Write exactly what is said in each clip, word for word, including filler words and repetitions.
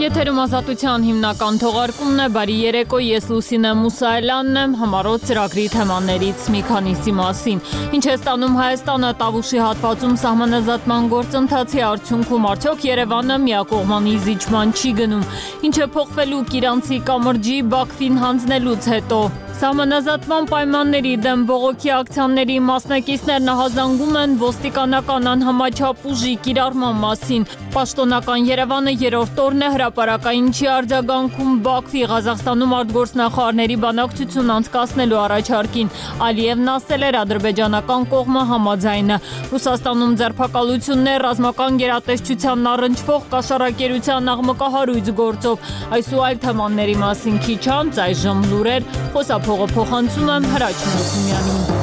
Եթերում ազատության հիմնական թողարկումն է, բարի երեկո, ես Լուսինե Մուսայելյանն եմ, համառոտ ծրագրի թեմաներից մի քանիսի մասին։ Ինչ է ստանում Հայաստանը Տավուշի հատվածում սահմանազատման գործընթացի արդյունքում, արդյոք Երևանը միակողմանի զիջման չի գնում, ինչ է փոխվելու Իրանցի կամրջի Բաքվին հանձնելուց հետո։ Սահմանազատման պայմանների դեմ բողոքի ակցիաների մասնակիցներն ահազանգում են ոստիկանական անհամաչափ ուժի կիրառման մասին։ Պաշտոնական Երևանը երրորդ օրն է հրապարակային չի արձագանքում Բաքվի Ղազախստանում արտգործնախարարների բանակցություն անցկացնելու առաջարկին։ Ալիևն ասել էր ադրբեջանական կողմը համաձայն է։ Ռուսաստանում ձերբակալություններ, ռազմական գերատեսչությանն առնչվող կաշառակերության աղմկահարույց գործով։ Այս ու այլ թեմաների մասին քիչ անց այժմ լուրեր խոսափողը փոխանցում եմ Հրաչ Նուրսիմյանին։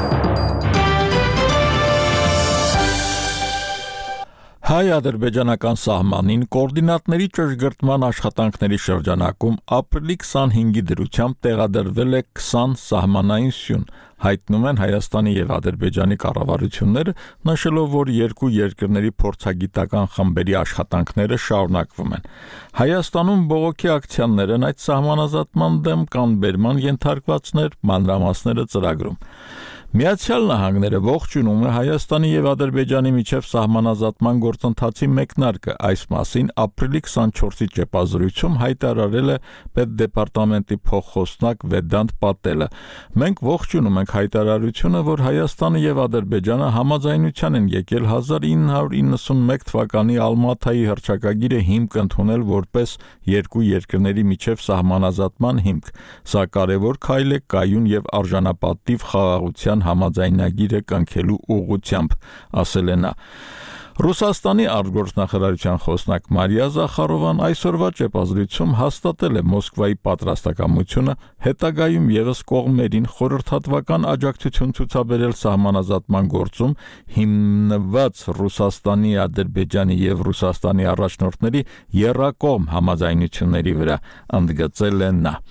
Հայ-ադրբեջանական սահմանին կոորդինատների ճշգրտման աշխատանքների շրջանակում ապրիլի քսանհինգի դրությամբ տեղադրվել է քսան սահմանային սյուն, հայտնում են Հայաստանի և Ադրբեջանի կառավարությունները, նշելով, որ երկու երկրների փորձագիտական խմբերի աշխատանքները շարունակվում են։ Հայաստանում բողոքի ակցիաներն այդ սահմանազատման դեմ կանբերման ենթարկվածներ, մանրամասները ծրագրում։ Միացյալ Նահանգները ողջունում է Հայաստանի և Ադրբեջանի միջև սահմանազատման գործընթացի մեկնարկը, այս մասին ապրիլի քսանչորսի ճեպազրույցում հայտարարել է Պետդեպարտամենտի փոխխոսնակ Վեդանտ Պատելը։ Մենք ողջունում ենք հայտարարությունը, որ Հայաստանը և Ադրբեջանը համաձայնության են եկել հազար ինը հարյուր իննսունմեկ թվականի Ալմաթայի հռչակագիրը հիմք ընդունել որպես երկու երկրների միջև սահմանազատման հիմք։ Սա կարևոր քայլ է կայուն և արժանապատիվ խաղաղության համաձայնագիրը կնքելու ուղղությամբ, ասել է նա։ Ռուսաստանի արտգործնախարարության խոսնակ Մարիա Զախարովան այսօրվա ճեպազրույցում հաստատել է Մոսկվայի պատրաստակամությունը հետագայում ևս կողմերին խորհրդատվական աջակցություն ցուցաբերել սահմանազատման գործում հիմնված Ռուսաստանի, Ադրբեջանի և Ռուսաստանի առաջնորդների եռակողմ համաձայնությունների վրա, ընդգծել է նա։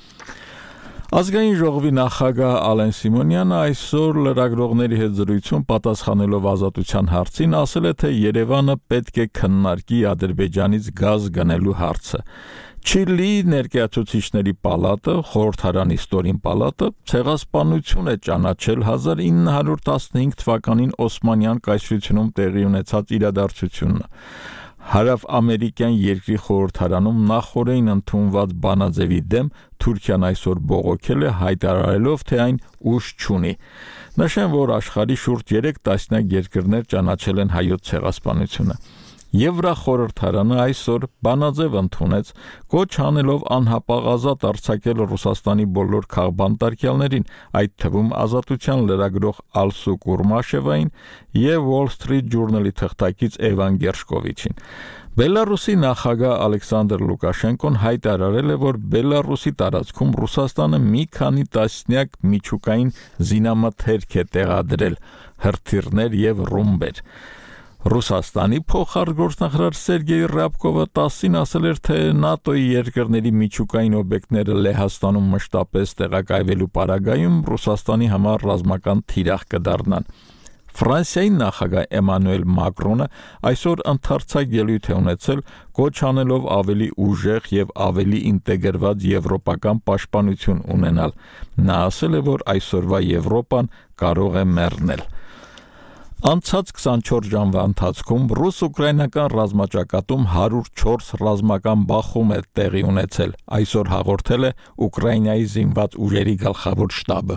Ազգային ժողովի նախագահ Ալեն Սիմոնյանը այսօր լրագրողների հետ զրույցում պատասխանելով ազատության հարցին ասել է, թե Երևանը պետք է քննարկի Ադրբեջանից գազ գնելու հարցը։ Չիլի ներկայացուցիչների պալատը, խորհրդարանի ստորին պալատը ցեղասպանություն է ճանաչել հազար ինը հարյուր տասնհինգ թվականին Օսմանյան կայսրությունում տեղի ունեցած իրադարձությունը։ Հարավ-ամերիկյան երկրի խորհրդարանում նախօրեին ընդունված բանաձևի դեմ Թուրքիան այսօր բողոքել է, հայտարարելով, թե այն ուժ չունի։ Նշեմ, որ աշխարհի շուրջ երեք տասնյակ երկրներ ճանաչել են հայոց ցեղասպանությունը։ Եվրախորհրդարանը այսօր բանաձև ընդունեց, կոչ անելով անհապաղ ազատ արձակել Ռուսաստանի բոլոր քաղբանտարկյալներին, այդ թվում ազատության լրագրող Ալսու Կուրմաշևային և Wall Street Journal-ի թղթակից Էվան Գերշկովիչին։ Բելարուսի նախագահ Ալեքսանդր Լուկաշենկոն հայտարարել է, որ Բելարուսի տարածքում Ռուսաստանը մի քանի տասնյակ միջուկային զինամթերք է տեղադրել, հրթիռներ և ռումբեր։ Ռուսաստանի փոխարտգործնախարար Սերգեյ Ռյաբկովը տասին ասել էր, թե ՆԱՏՕ-ի երկրների միջուկային օբյեկտները Լեհաստանում մշտապես տեղակայվելու պարագայում Ռուսաստանի համար ռազմական թիրախ կդառնան։ Ֆրանսիայի նախագահ Էմանուել Մակրոնը այսօր ընդարձակ ելույթ է ունեցել, կոչ անելով ավելի ուժեղ և ավելի ինտեգրված եվրոպական պաշտպանություն ունենալ։ Նա ասել է, որ այսօրվա Եվրոպան կարող է մեռնել։ Անցած քսանչորս ժամվա ընթացքում ռուս-ուկրաինական ռազմաճակատում հարյուր չորս ռազմական բախում է տեղի ունեցել, այսօր հաղորդել է Ուկրաինայի զինված ուժերի գլխավոր շտաբը։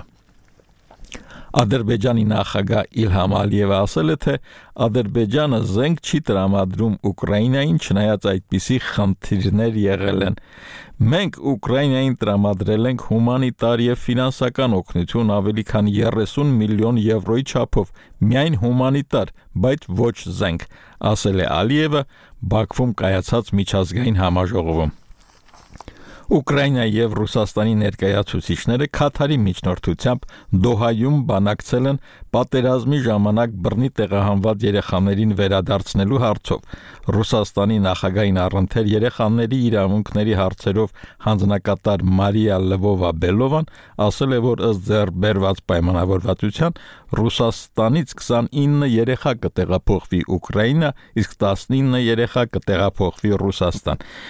Ադրբեջանի նախագահ Իլհամ Ալիևը ասել է, թե Ադրբեջանը զենք չի տրամադրում Ուկրաինային, չնայած այդպիսի խնդիրներ եղել են։ Մենք Ուկրաինային տրամադրել ենք հումանիտար և ֆինանսական օգնություն ավելի քան երեսուն միլիոն եվրոյի չափով, միայն հումանիտար, բայց ոչ զենք, ասել է Ալիևը Բաքվում կայացած միջազգային համաժողովում։ Ուկրաինայի և Ռուսաստանի ներկայացուցիչները Քաթարի միջնորդությամբ Դոհայում բանակցել են պատերազմի ժամանակ բռնի տեղահանված երեխաներին վերադարձնելու հարցով։ Ռուսաստանի նախագահին առընթեր երեխաների իրավունքների հարցերով հանձնակատար Մարիա Լվովա-Բելովան ասել է, որ ըստ ձեռքբերված պայմանավորվածության Ռուսաստանից քսանինը երեխա կտեղափոխվի Ուկրաինա, իսկ տասնինը երեխա կտեղափոխվի Ռուսաստան։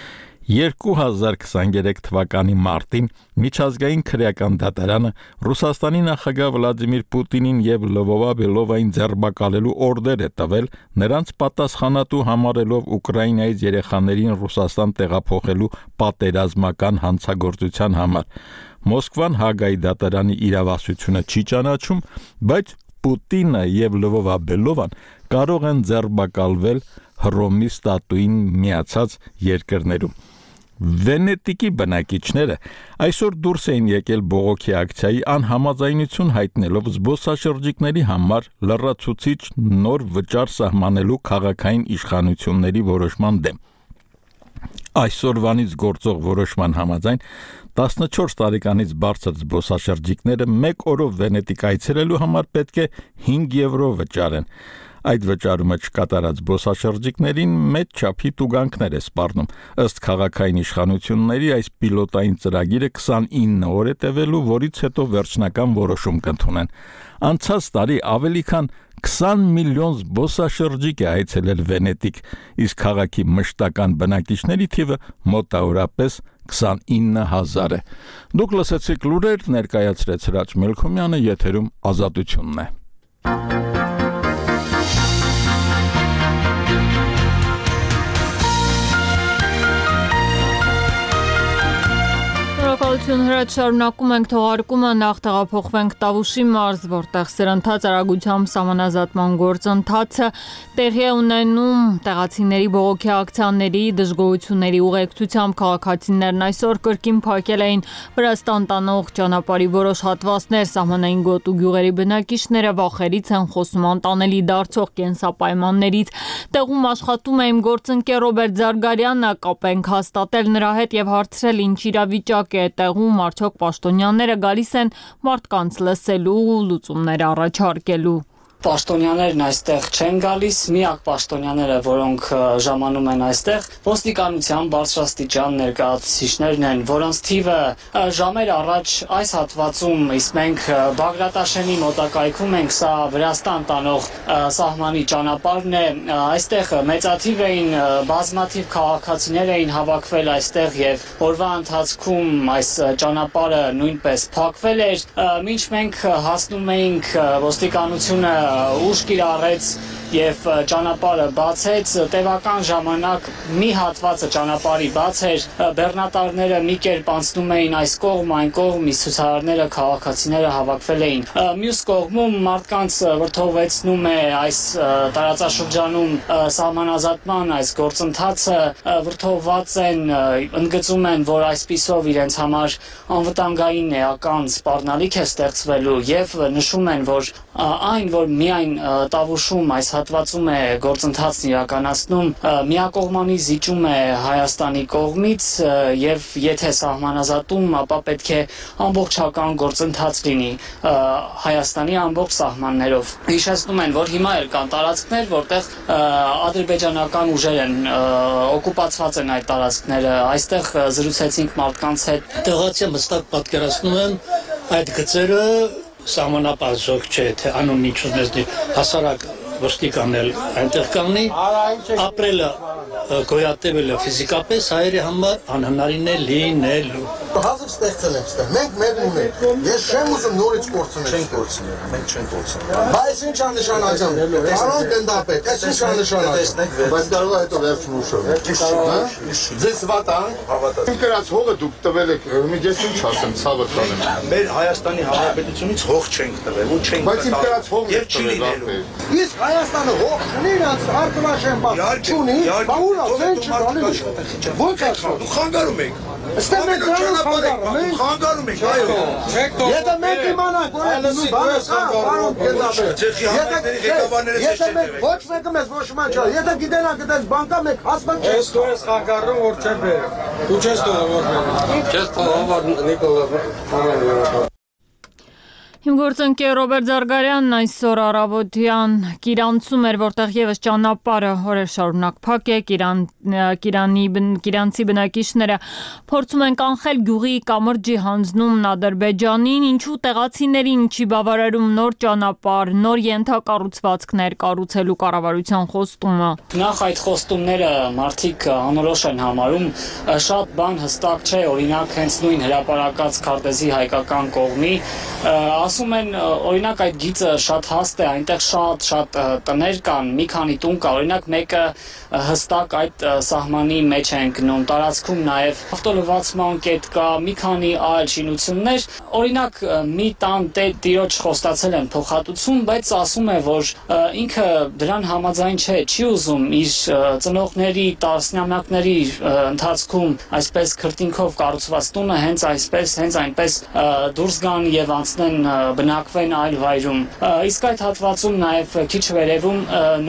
երկու հազար քսաներեք թվականի մարտին միջազգային քրեական դատարանը Ռուսաստանի նախագահ Վլադիմիր Պուտինին եւ Լվովա Բելովային ձերբակալելու օրդեր է տվել, նրանց պատասխանատու համարելով Ուկրաինայից երեխաներին Ռուսաստան տեղափոխելու պատերազմական հանցագործության համար։ Մոսկվան Հագայի դատարանի իրավասությունը չի ճանաչում, բայց Պուտինը եւ Լվովա Բելովան կարող են ձերբակալվել Հռոմի ստատուին միացած երկրներում։ Վենետիկի բնակիչները այսօր դուրս էին եկել բողոքի ակցիայի անհամաձայնություն հայտնելով զբոսաշրջիկների համար լրացուցիչ նոր վճար սահմանելու քաղաքային իշխանությունների որոշման դեմ։ Այսօրվանից գործող որոշման համաձայն տասնչորս տարեկանից բարձր զբոսաշրջիկները մեկ օրով Վենետիկ այցելելու համար պետք է հինգ եվրո վճարեն։ Այդ վճարումը չկատարած զբոսաշրջիկներին մեծ չափի տուգանքներ է սպառնում։ Ըստ քաղաքային իշխանությունների այս պիլոտային ծրագիրը քսանինը օր է տևելու, որից հետո վերջնական որոշում կընդունեն։ Անցած տարի ավելի քան քսան միլիոն զբոսաշրջիկ է այցելել Վենետիկ, իսկ քաղաքի մշտական բնակիչների թիվը մոտավորապես քսանինը հազար է։ Դուք լսեցիք լուրեր, ներկայացրեց Հրաչ Մելքումյանը, եթերում Ազատությունն է։ Շնորհակալություն Հրաչ, շարունակում ենք թողարկումը, նախ տեղափոխվենք Տավուշի մարզ, որտեղ սրընթաց արագությամբ սահմանազատման գործընթացը տեղի է ունենում տեղացիների բողոքի ակցիաների դժգոհությունների ուղեկցությամբ քաղաքացիներն այսօր կրկին փակել էին Վրաստան տանող ճանապարհի որոշ հատվածներ, սահմանային գոտու գյուղերի բնակիչները վախերից են խոսում անտանելի դարձող կենսապայմաններից։ Տեղում աշխատում է իմ գործընկեր Ռոբերտ Զարգարյանը, կապ ենք հաստատել նրա հետ եւ հարցրել ինչ իրավիճակ է տեղում, արդյոք պաշտոնյաները գալիս են մարդկանց լսելու, լուծումներ առաջարկելու։ Պաշտոնյաներն այստեղ չեն գալիս, միակ պաշտոնյաները, որոնք ժամանում են այստեղ, ոստիկանության բարձրաստիճան ներկայացուցիչներն են, որոնց թիվը ժամեր առաջ այս հատվածում, իսկ մենք Բագրատաշենի մոտակայքում ենք, սա Վրաստան տանող սահմանի ճանապարհն է, այստեղ մեծաթիվ էին, բազմաթիվ քաղաքացիներ էին հավաքվել այստեղ եւ օրվա ընթացքում այս ճանապարհը նույնպես փակվել էր, մինչ մենք հասնում էինք ոստիկանությունը ուշ կիրառեց եւ ճանապարհը բացեց, տևական ժամանակ մի հատվածը ճանապարհի բաց էր, բեռնատարները մի կերպ անցնում էին այս կողմ, այն կողմ, իսկ ցուցարարները, քաղաքացիները հավաքվել էին։ Մյուս կողմում մարդկանց վրդովեցնում է այս տարածաշրջանում սահմանազատման այս գործընթացը, վրդովված են, ընդգծում են, որ այսպիսով իրենց համար անվտանգային էական սպառնալիք է ստեղծվելու եւ նշում են, որ այն, որ միայն Տավուշում այս հատվածում է գործընթացն իրականացնում, միակողմանի զիջում է Հայաստանի կողմից եւ եթե սահմանազատում, ապա պետք է ամբողջական գործընթաց լինի Հայաստանի ամբողջ սահմաններով։ Հիշեցնում են, որ հիմա էլ կան տարածքներ, որտեղ ադրբեջանական ուժեր են օկուպացված են այդ տարածքները։ Այստեղ զրուցեցինք մարդկանց հետ։ Տեղացի մստակ պատկերացնում են այդ գծերը սահմանապահ չէ, թե անունի չունեցնի հասարակ ոստիկանել այնտեղ կանգնի, ապրելը գոյատևելը ֆիզիկապես հայերի համար անհնարին է լինելու։ Հազիվ ստեղծել եմ ստեղ, մենք մեր ունենք, ես չեմ ուզում նորից կործնել։ Չենք կործնել, մենք չենք կործնել։ Բայց ինչ ա նշանակում, պարոն գնդապետ, այս ինչ ա նշանակում, բայց կարող է հետո վերջն ուշով։ Ձեզ վատ ա։ Իմ կրած հողը դուք տվել եք, ես ինչ ասեմ, ցավը տանեմ։ Մեր Հայաստանի Հանրապետությունից հող չենք տվել, ու չենք տվել։ Բայց իմ կրած հողը չի լինելու։ Իսկ Հայաստանը հող չունի, արտվաշեն բան չունի, բա ուր ա, ձեն չգալիս։ Ո՞նց ա։ Դու խանգարում եք։ Ստեղ մենք խանգարում ենք։ Խանգարում եք, այո։ Եթե մենք իմանանք, որ այդ նույն բանը կա, պարոն գնդապետ։ Ձեխի համակների ղեկավարները Եթե մենք ոչ մեկը մեզ ոչ ման չա, եթե գիտենանք այդպես բան կա, մենք հասկան չենք։ Ես դու ես խանգարում, որ չեմ բերում։ Դու չես թողում որ բերում։ Չես թողում որ Նիկոլա։ Իմ գործընկեր Ռոբերտ Զարգարյանն այսօր առավոտյան Կիրանցում էր, որտեղ եւս ճանապարհը օրեր շարունակ փակ է, Կիրան, Կիրանի, Կիրանցի բնակիչները փորձում են կանխել գյուղի կամրջի հանձնումն Ադրբեջանին, ինչու տեղացիներին չի բավարարում նոր ճանապարհ, նոր ենթակառուցվածքներ կառուցելու կառավարության խոստումը։ Նախ այդ խոստումները մարդիկ անորոշ են համարում, շատ բան հստակ չէ, օրինակ հենց նույն հրապարակած քարտեզի հայկական կողմի ասում են, օրինակ այդ գիծը շատ հաստ է, այնտեղ շատ շատ տներ կան, մի քանի տուն կա, օրինակ մեկը հստակ այդ սահմանի մեջ է ընկնում, տարածքում նաև ավտոլվացման կետ կա, մի քանի այլ շինություններ, օրինակ մի տան տիրոջ խոստացել են փոխհատուցում, բայց ասում է, որ ինքը դրան համաձայն չէ, չի ուզում իր ծնողների տասնամյակների ընթացքում այսպես քրտինքով կառուցված տունը հենց այսպես, հենց այնպես դուրս գան եւ անցնեն բնակվեն այլ վայրում։ Իսկ այդ հատվածում նաև քիչ վերևում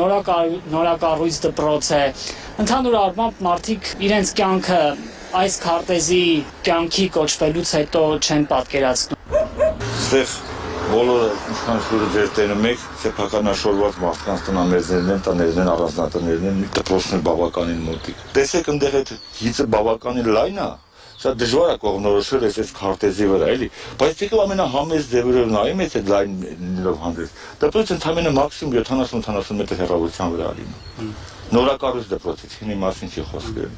նորակառույց դպրոց է։ Ընդհանուր առմամբ մարդիկ իրենց կյանքը այս քարտեզի կյանքի կոչվելուց հետո չեն պատկերացնում։ Ստեղ բոլորը ինքնաշուրը ձեր տենում եք, սեփականաշորված մարդկանց տնամերձներն են, տներն են, առանձնատներն են, դպրոցն են բավականին մոտիկ։ Տեսեք ընդեղ այդ գիծը բավականին լայն է, շատ դժվար է կողմնորոշել այս քարտեզի վրա, էլի, բայց եկեք ամենահամեստ ձևերով նայում եք այդ լայններով հանդերձ։ Դպրոցը ընդամենը մաքսիմում յոթանասուն-ութանասուն մետր հեռավորության վրա լինում։ Նորակառույց դպրոցից, հինի մասին չի խոսքը։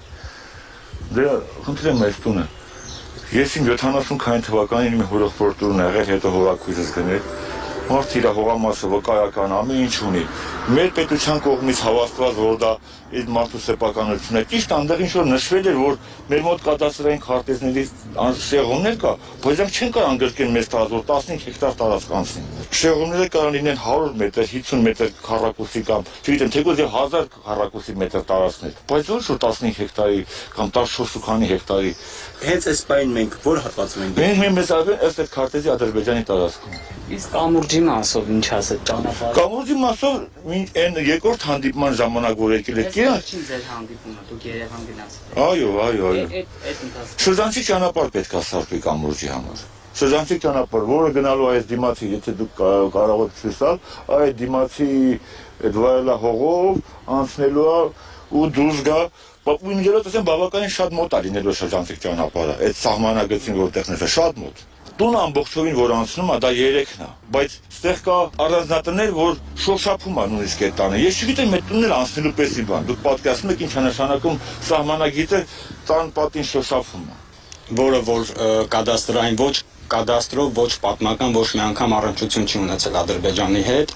Դե խնդրեմ այս տունը։ Ես իմ յոթանասուն քանի թվականին իմ հորեղբորտուրն եղել, հետո հորաքույզս գնել։ Մարդ իր հողամասը վկայական ամեն ինչ ունի։ Մեր պետության կողմից հավաստված, որ դա այդ մարդու սեփականությունն է, ճիշտ այնտեղ ինչ որ նշվել էր, որ մեր մոտ կադաստրային քարտեզների շեղումներ կա, բայց դրանք չեն կարող անգրկեն մեծ տարածք, որ տասնհինգ հեկտար տարածք անցնի։ Շեղումները կարող լինեն հարյուր մետր, հիսուն մետր քառակուսի կամ, չգիտեմ, թեկուզ եւ հազար քառակուսի մետր տարածքներ, բայց ոչ որ տասնհինգ հեկտարի կամ տասնչորս քանի հեկտարի։ Հենց այս պայն մենք որ հատվածում ենք։ Մենք մենք մեզ արվել ըստ այդ քարտեզի Ադրբեջանի տարածքում։ Իսկ կամուրջի մասով ինչ ասած ճանապարհ։ Կամուրջի մասով այն երկրորդ հանդիպման ժամանակ որ եկել եք իրան։ Ինչ ձեր հանդիպումը դուք Երևան գնացիք։ Այո, այո, այո։ Այդ ընթացքում Շրջանցիկ ճանապարհ պետք է սարքվի կամուրջի համար։ Շրջանցիկ ճանապարհ, որը գնալու այս դիմացի, եթե դուք կարող եք ցույցալ, այդ դիմացի այդ վայելահողով անցնելու ու դուրս գա Պատմություններով ասեմ բավականին շատ մոտ է լինելու շրջանցիկ ճանապարհը, այդ սահմանագծին որտեղն է շատ մոտ։ Տունը ամբողջովին որ անցնում է, դա երեքն է, բայց ստեղ կա առանձնատներ, որ շոշափում է նույնիսկ այդ տանը։ Ես չգիտեմ այդ տունն էլ անցնելու պես բան։ Դուք պատկերացնում եք ինչ է նշանակում սահմանագիծը տան պատին շոշափում է։ Որը որ կադաստրային ոչ կադաստրով, ոչ պատմական ոչ մի անգամ առնչություն չի ունեցել Ադրբեջանի հետ։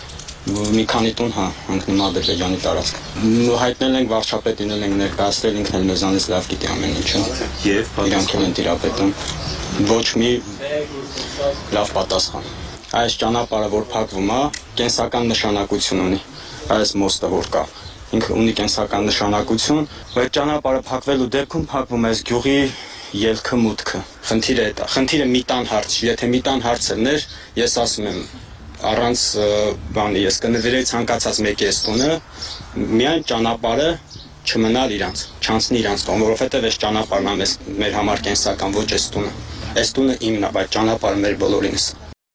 Մի քանի տուն հա ընկնում Ադրբեջանի տարածք։ Հայտնել ենք վարչապետին էլ ենք ներկայացրել, ինքն էլ մեզանից լավ գիտի ամեն ինչը։ Եվ իրանք են տիրապետում։ Ոչ մի լավ պատասխան։ Այս ճանապարհը որ փակվում է, կենսական նշանակություն ունի։ Այս մոստը որ կա, ինքը ունի կենսական նշանակություն, բայց ճանապարհը փակվելու դեպքում փակվում է այս գյուղի ելքը մուտքը։ Խնդիրը է դա։ Խնդիրը մի տան հարց, եթե մի տան հարց էր, ես ասում եմ առանց բանի ես կնվիրեի ցանկացած մեկի այս տունը, միայն ճանապարհը չմնալ իրանց, չանցնի իրանց տուն, որովհետև այս ճանապարհն է մեր համար կենսական, ոչ այս տունը։ Այս տունը իմն է, բայց ճանապարհը մեր բոլորինս։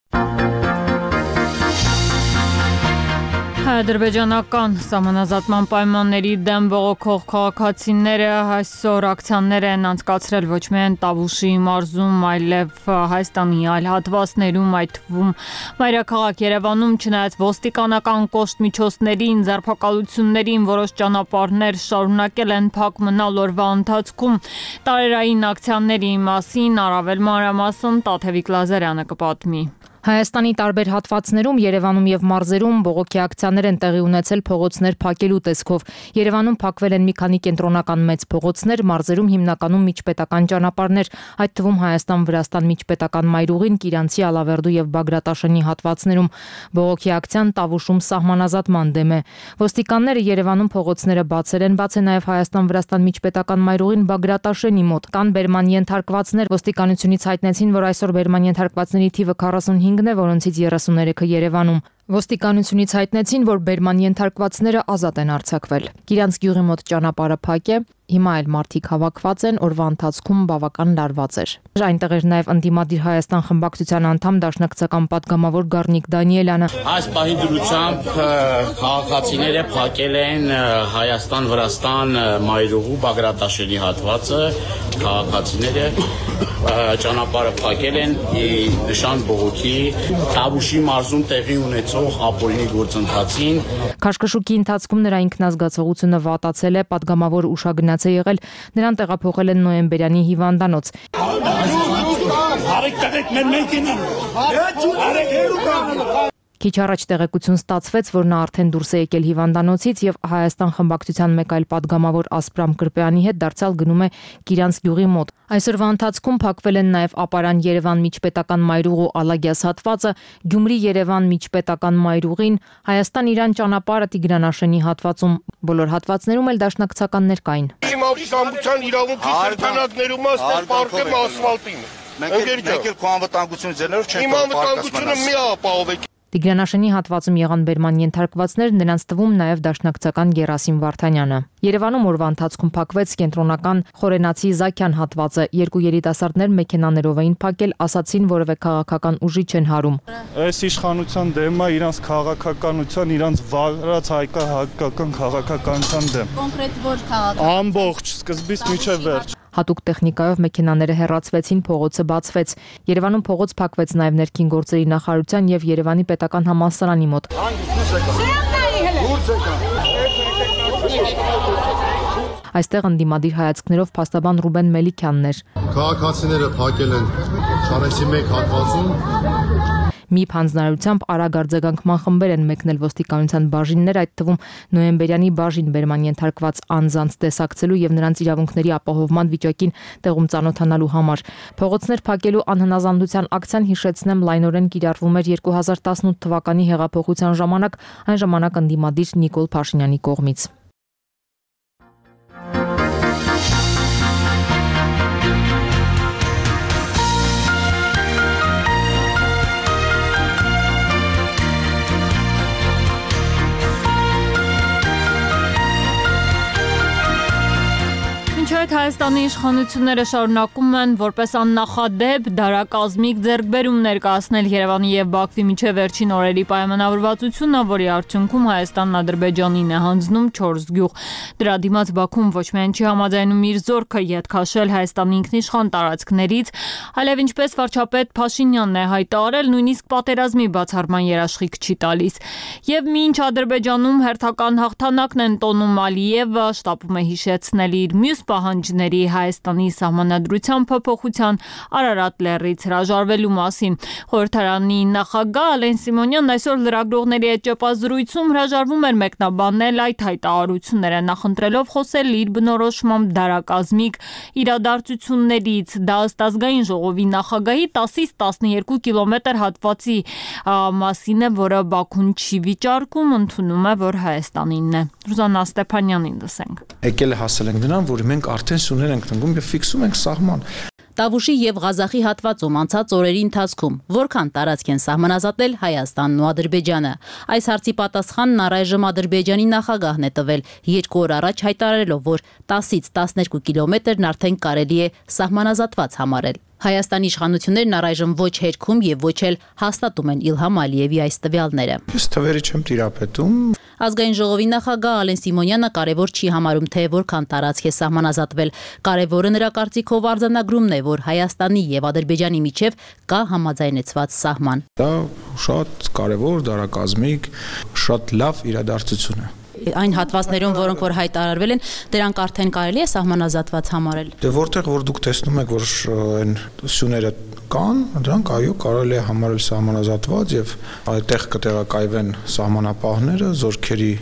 Ադրբեջանական սահմանազատման պայմանների դեմ բողոքող քաղաքացիները այսօր ակցիաներ են անցկացրել ոչ միայն Տավուշի մարզում, այլև Հայաստանի այլ հատվածներում, այդ թվում մայրաքաղաք Երևանում, չնայած ոստիկանական կոշտ միջոցներին, ձերբակալություններին, որոշ ճանապարհներ շարունակել են փակ մնալ օրվա ընթացքում։ Տարերային ակցիաների մասին առավել մանրամասն Տաթևիկ Լազարյանը կպատմի։ Հայաստանի տարբեր հատվածներում, Երևանում եւ մարզերում բողոքի ակցիաներ են տեղի ունեցել փողոցներ փակելու տեսքով։ Երևանում փակվել են մի քանի կենտրոնական մեծ փողոցներ, մարզերում հիմնականում միջպետական ճանապարհներ, այդ թվում Հայաստան-Վրաստան միջպետական մայրուղին, Կիրանցի, Ալավերդու եւ Բագրատաշենի հատվածներում։ Բողոքի ակցիան Տավուշում սահմանազատման դեմ է։ Ոստիկանները Երևանում փողոցները բացել են, բաց է նաեւ Հայաստան-Վրաստան միջպետական մայրուղին Բագրատաշենի մոտ։ Կան բերման ենթարկվածներ, ոստիկանությունից հայտնեցին, որ այսօր բերման ենթարկվածների թիվը քառասունհինգ է, որոնցից երեսուներեքը Երևանում։ Ոստիկանությունից հայտնեցին, որ բերման ենթարկվածները ազատ են արձակվել։ Կիրանց գյուղի մոտ ճանապարհը փակ է, Հիմա էլ մարդիկ հավաքված են, օրվա ընթացքում բավական լարված էր։ Այնտեղ էր նաև ընդդիմադիր Հայաստան խմբակցության անդամ դաշնակցական պատգամավոր Գառնիկ Դանիելյանը։ Այս պահի դրությամբ քաղաքացիները փակել են Հայաստան-Վրաստան մայրուղու Բագրատաշելի հատվածը, քաղաքացիները ճանապարհը փակել են նշան բողոքի Տավուշի մարզում տեղի ունեցող ապօրինի գործընթացին։ Քաշքշուկի ընթացքում նրա ինքնազգացողությունը վատացել է, պատգամավոր ուշագնաց է եղել, նրան տեղափոխել են նոյեմբերյանի հիվանդանոց։ Քիչ առաջ տեղեկություն ստացվեց, որ նա արդեն դուրս է եկել հիվանդանոցից եւ Հայաստան խմբակցության մեկ այլ պատգամավոր Ասպրամ Կրպեյանի հետ դարձյալ գնում է Կիրանց գյուղի մոտ։ Այսօրվա ընթացքում փակվել են նաև Ապարան-Երևան միջպետական մայրուղու Ալագյաս հատվածը, Գյումրի-Երևան միջպետական մայրուղին, Հայաստան-Իրան ճանապարհը Տիգրանաշենի հատվածում, բոլոր հատվածներում էլ դաշնակցականներ կային։ Իմ իրավունքի շրջանակներում աստեղ պարկեմ ասֆալտին։ Մենք էլ քո անվտանգությունը ձեռներով չենք Իմ անվտանգությունը մի ապահովեք։ Տիգրանաշենի հատվածում եղան բերման ենթարկվածներ, նրանց թվում նաև դաշնակցական Գերասիմ Վարդանյանը։ Երևանում օրվա ընթացքում փակվեց կենտրոնական Խորենացի Զաքյան հատվածը, երկու երիտասարդներ մեքենաներով էին փակել, ասացին որևէ քաղաքական ուժի չեն հարում։ Այս իշխանության դեմը իրանց քաղաքականության, իրանց վարած հայկական քաղաքականության դեմ։ Կոնկրետ որ քաղաքական։ Ամբողջ սկզբից մինչև վերջ։ Հատուկ տեխնիկայով մեքենաները հեռացվեցին, փողոցը բացվեց։ Երևանում փողոց փակվեց նաև ներքին գործերի նախարարության եւ Երևանի պետական համալսարանի մոտ։ Այստեղ ընդդիմադիր հայացքներով փաստաբան Ռուբեն Մելիքյանն էր։ Քաղաքացիները փակել են Շարեսի մեկ հատվածում։ Միբ հանձնարարությամբ արագ արձագանքման խմբեր են մեկնել ոստիկանության բաժիններ, այդ թվում նոյեմբերյանի բաժին բերման ենթարկված անձանց տեսակցելու եւ նրանց իրավունքների ապահովման վիճակին տեղում ծանոթանալու համար։ Փողոցներ փակելու անհնազանդության ակցիան, հիշեցնեմ, լայնորեն կիրառվում էր երկու հազար տասնութ թվականի հեղափոխության ժամանակ, այն ժամանակ ընդդիմադիր Նիկոլ Փաշինյանի կողմից։ Այդ Հայաստանի իշխանությունները շարունակում են որպես աննախադեպ դարակազմիկ ձեռքբերում ներկայացնել Երևանի եւ Բաքվի միջև վերջին օրերի պայմանավորվածությունը, որի արդյունքում Հայաստանն Ադրբեջանին է հանձնում չորս գյուղ։ Դրա դիմաց Բաքուն ոչ միայն չի համաձայնում իր զորքը ետ քաշել Հայաստանի ինքնիշխան տարածքներից, այլև ինչպես վարչապետ Փաշինյանն է հայտարարել, նույնիսկ պատերազմի բացառման երաշխիք չի տալիս։ Եվ մինչ Ադրբեջանում հերթական հաղթանակն են տոնում Ալիևը, շտապում է հիշեցնել իր մյուս պահանջների Հայաստանի սահմանադրության փոփոխության Արարատ լեռից հրաժարվելու մասին։ Խորհրդարանի նախագահ Ալեն Սիմոնյանն այսօր լրագրողների հետ ճեպազրույցում հրաժարվում էր մեկնաբանել այդ հայտարարությունները, նախընտրելով խոսել իր բնորոշմամբ դարակազմիկ իրադարձություններից։ Դա ըստ ազգային ժողովի նախագահի տասից տասնյոթ կիլոմետր հատվածի մասին է, որը Բաքուն չի վիճարկում, ընդունում է, որ Հայաստանինն է։ Ռուզաննա Ստեփանյանին լսենք։ Եկել հասել ենք նրան, որ մենք արդեն սուներ ենք տնկում եւ ֆիքսում ենք սահման։ Տավուշի եւ Ղազախի հատվածում անցած օրերի ընթացքում որքան տարածք են սահմանազատել Հայաստանն ու Ադրբեջանը։ Այս հարցի պատասխանն առայժմ Ադրբեջանի նախագահն է տվել, երկու օր առաջ հայտարարելով, որ տասից տասներկու կիլոմետրն արդեն կարելի է սահմանազատված համարել։ Հայաստանի իշխանություններն առայժմ ոչ հերքում եւ ոչ էլ հաստատում են Իլհամ Ալիևի այս տվյալները։ Ես թվերի չեմ տիրապետում։ Ազգային ժողովի նախագահ Ալեն Սիմոնյանը կարևոր չի համարում, թե որքան տարածք է սահմանազատվել։ Կարևորը նրա կարծիքով արձանագրումն է, որ Հայաստանի եւ Ադրբեջանի միջև կա համաձայնեցված սահման։ Դա շատ կարևոր, դարակազմիկ, շատ լավ իրադարձություն է։ Այն հատվածներում, որոնք որ հայտարարվել են, դրանք արդեն կարելի է սահմանազատված համարել։ Դե որտեղ որ դուք տեսնում եք, որ այն սյուները կան, դրանք այո կարելի է համարել սահմանազատված եւ այդտեղ կտեղակայվեն սահմանապահները, զորքերի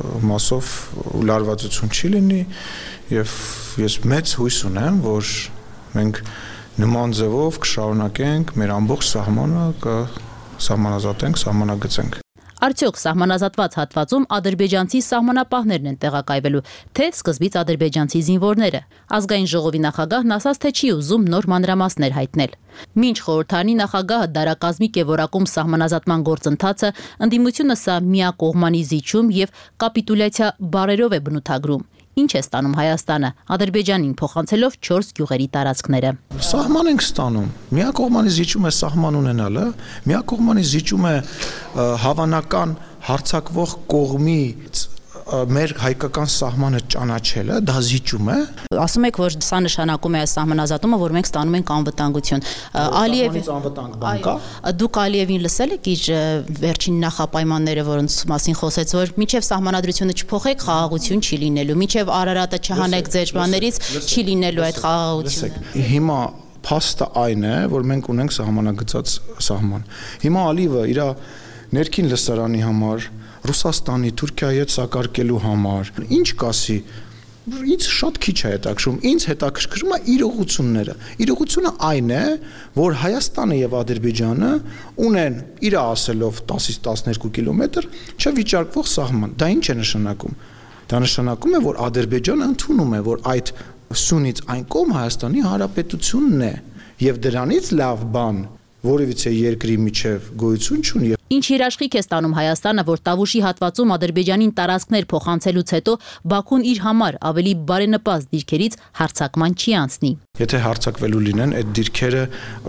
մասով լարվածություն չի լինի եւ ես մեծ հույս ունեմ, որ մենք նման ձևով կշարունակենք մեր ամբողջ սահմանը կսահմանազատենք, սահմանագծենք։ Արդյոք սահմանազատված հատվածում ադրբեջանցի սահմանապահներն են տեղակայվելու, թե սկզբից ադրբեջանցի զինվորները։ Ազգային ժողովի նախագահն ասաց, թե չի ուզում նոր մանրամասներ հայտնել։ Մինչ խորհրդարանի նախագահը դարակազմիկ է որակում սահմանազատման գործընթացը, ընդդիմությունը սա միակողմանի զիջում եւ կապիտուլյացիա բարերով է բնութագրում։ Ինչ է ստանում Հայաստանը, Ադրբեջանին փոխանցելով չորս գյուղերի տարածքները։ Սահման ենք ստանում։ Միակողմանի զիջում է սահման ունենալը, միակողմանի զիջում է հավանական հարձակվող կողմից մեր հայկական սահմանը ճանաչելը, դա զիջում է։ Ասում եք, որ սա նշանակում է այս սահմանազատումը, որ մենք ստանում ենք անվտանգություն։ Ալիևի անվտանգ բան կա։ Դուք Ալիևին լսել եք իր վերջին նախապայմանները, որոնց մասին խոսեց, որ մինչև սահմանադրությունը չփոխեք, խաղաղություն չի լինելու, մինչև Արարատը չհանեք ձեր բաներից, չի լինելու այդ խաղաղությունը։ Հիմա փաստը այն է, որ մենք ունենք սահմանագծած սահման։ Հիմա Ալիևը իր ներքին լսարանի համար Ռուսաստանի, Թուրքիայի հետ սակարկելու համար ինչ կասի, ինձ շատ քիչ է հետաքրքրում, ինձ հետաքրքրում է իրողությունները։ Իրողությունը այն է, որ Հայաստանը եւ Ադրբեջանը ունեն իր ասելով տասից տասներկու կիլոմետր չվիճարկվող սահման։ Դա ինչ է նշանակում։ Դա նշանակում է, որ Ադրբեջանը ընդունում է, որ այդ Սյունից այն կողմ Հայաստանի Հանրապետությունն է եւ դրանից լավ բան որևիցե երկրի միջև գոյություն չունի։ Ինչ երաշխիք է ստանում Հայաստանը, որ Տավուշի հատվածում Ադրբեջանին տարածքներ փոխանցելուց հետո Բաքուն իր համար ավելի բարենպաստ դիրքերից հարձակման չի անցնի։ Եթե հարձակվելու լինեն, այդ դիրքերը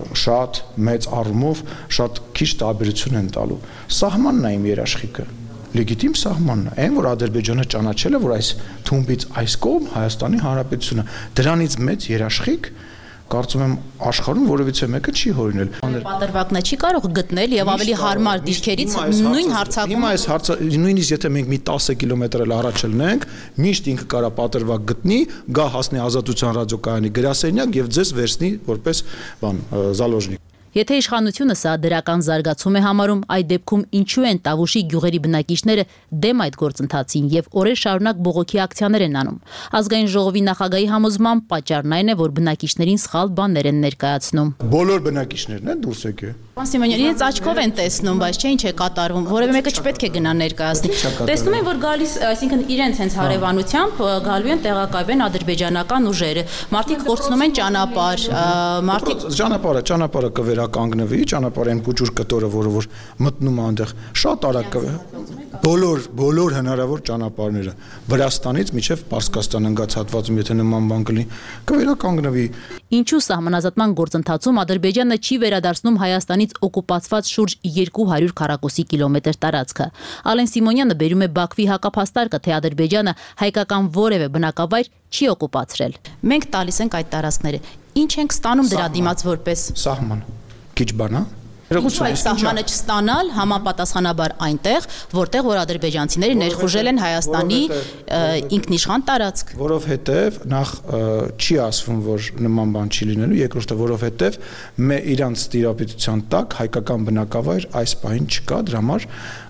շատ մեծ առումով շատ քիչ տարբերություն են տալու։ Սահմանն է իմ երաշխիքը։ Լեգիտիմ սահմանն է, այն որ Ադրբեջանը ճանաչել է, որ այս թումբից այս կողմ Հայաստանի Հանրապետությունը, դրանից մեծ երաշխիք կարծում եմ աշխարհում որևիցե մեկը չի հորինել։ Պատրվակն չի կարող գտնել եւ ավելի հարմար դիրքերից նույն հարձակումը։ Հիմա այս հարցը նույնիսկ եթե մենք մի տասը կիլոմետր էլ առաջ ելնենք, միշտ ինքը կարա պատրվակ գտնի, գա հասնի Ազատության ռադիոկայանի գրասենյակ եւ ձեզ վերցնի որպես բան զալոժնիկ։ Եթե իշխանությունը սա դրական զարգացում է համարում, այդ դեպքում ինչու են Տավուշի գյուղերի բնակիչները դեմ այդ գործընթացին եւ օրեր շարունակ բողոքի ակցիաներ են անում։ Ազգային ժողովի նախագահի համոզմամբ պատճառն այն է, որ բնակիչներին սխալ բաներ են ներկայացնում։ Բոլոր բնակիչներն են դուրս եկել։ Պարոն Սիմոնյան, իրենց աչքով են տեսնում, բայց չէ ինչ է կատարվում, որևէ մեկը չպետք է գնա ներկայացնի։ Տեսնում են, որ գալիս, այսինքն իրենց հենց հարևանությամբ գալու են տեղակայվեն ադրբեջանական ուժերը։ Մարդիկ կորցնում են ճանապարհ, մարդիկ ճանապարհը, ճանապարհը կվերականգնվի, ճանապարհային փուճուր կտորը, որը որ մտնում է այնտեղ, շատ արագ կվե։ Բոլոր բոլոր հնարավոր ճանապարհները Վրաստանից մինչև Պարսկաստան ընկած հատվածում, եթե նման բան կլինի, կվերականգնվի։ Ինչու սահմանազատման գործընթացում Ադրբեջանը չի վերադարձնում Հայաստանից օկուպացված շուրջ երկու հարյուր քառակուսի կիլոմետր տարածքը։ Ալեն Սիմոնյանը բերում է Բաքվի հակափաստարկը, թե Ադրբեջանը հայկական որևէ բնակավայր չի օկուպացրել։ Մենք տալիս ենք այդ տարածքները։ Ինչ ենք ստանում դրա դիմաց որպես սահման։ Քիչ բան է։ Ինչու այդ սահմանը չստանալ համապատասխանաբար այնտեղ, որտեղ որ ադրբեջանցիները ներխուժել են Հայաստանի ինքնիշխան տարածք։ Որովհետև նախ չի ասվում, որ նման բան չի լինելու, երկրորդը որովհետև իրանց տիրապետության տակ հայկական բնակավայր այս պահին չկա, դրա համար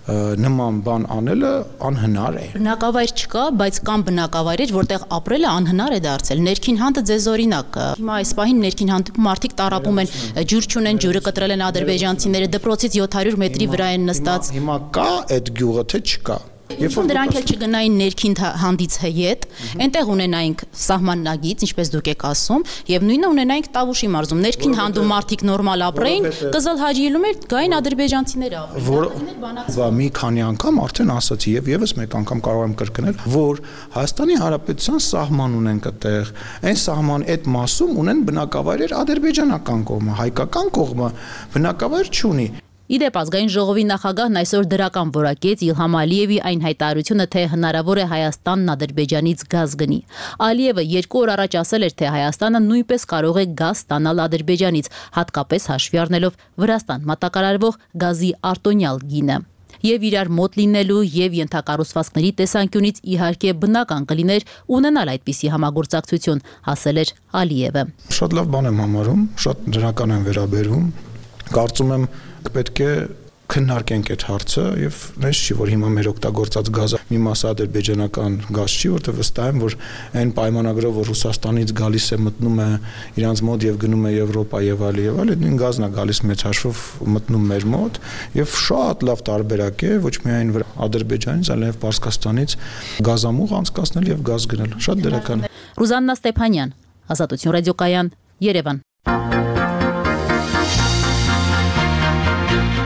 նման բան անելը անհնար է։ Բնակավայր չկա, բայց կան բնակավայրեր, որտեղ ապրելը անհնար է դարձել։ Ներքին հանդը ձեզ օրինակ։ Հիմա այս պահին ներքին հանդիպում մարդիկ տառապում են, ջուր չունեն, ջուրը կտրել են ադրբեջանցիները, դպրոցից յոթ հարյուր մետրի վրա են նստած։ Հիմա կա այդ գյուղը, թե չկա։ Երբ որ դրանք էլ չգնային ներքին հանդից հետ, այնտեղ ունենայինք սահմանագից, ինչպես դուք եք ասում, եւ նույնը ունենայինք Տավուշի մարզում, ներքին հանդում մարդիկ նորմալ ապրեին, Կզալ Հաջիելում էր գային ադրբեջանցիները ապրեին։ Մի քանի անգամ արդեն ասացի եւ եւս մեկ անգամ կարող եմ կրկնել, որ Հայաստանի Հանրապետության սահման ունենք այդտեղ, այն սահման այդ մասում ունեն բնակավայրեր ադրբեջանական կողմը, հայկական կողմը բնակավայր չունի։ Իդեպ ազգային ժողովի նախագահն այսօր դրական որակեց Իլհամ Ալիևի այն հայտարարությունը, թե հնարավոր է Հայաստանն Ադրբեջանից գազ գնի։ Ալիևը երկու օր առաջ ասել էր, թե Հայաստանը նույնպես կարող է գազ ստանալ Ադրբեջանից, հատկապես հաշվի առնելով Վրաստան մատակարարվող գազի արտոնյալ գինը։ Եվ իրար մոտ լինելու եւ ենթակառուցվածքների տեսանկյունից իհարկե բնական կլիներ ունենալ այդպիսի համագործակցություն, ասել էր Ալիևը։ Շատ լավ բան եմ համարում, շատ դրական եմ վերաբերվում։ Կարծում եմ պետք է քննարկենք այդ հարցը եւ նույնիսկ չի որ հիմա մեր օգտագործած գազը մի մասը ադրբեջանական գազ չի, որտեղ վստահ եմ որ այն պայմանագրով որ Ռուսաստանից գալիս է մտնում է իրանց մոտ եւ գնում է Եվրոպա եւ այլ եւ այլ, այդ նույն գազն է գալիս մեծ հաշվով մտնում մեր մոտ եւ շատ լավ տարբերակ է ոչ միայն Ադրբեջանից, այլև Պարսկաստանից գազամուղ անցկացնել եւ գազ գնել։ Շատ դրական է։ Ռուզաննա Ստեփանյան, Ազատություն ռադիոկայան, Երևան։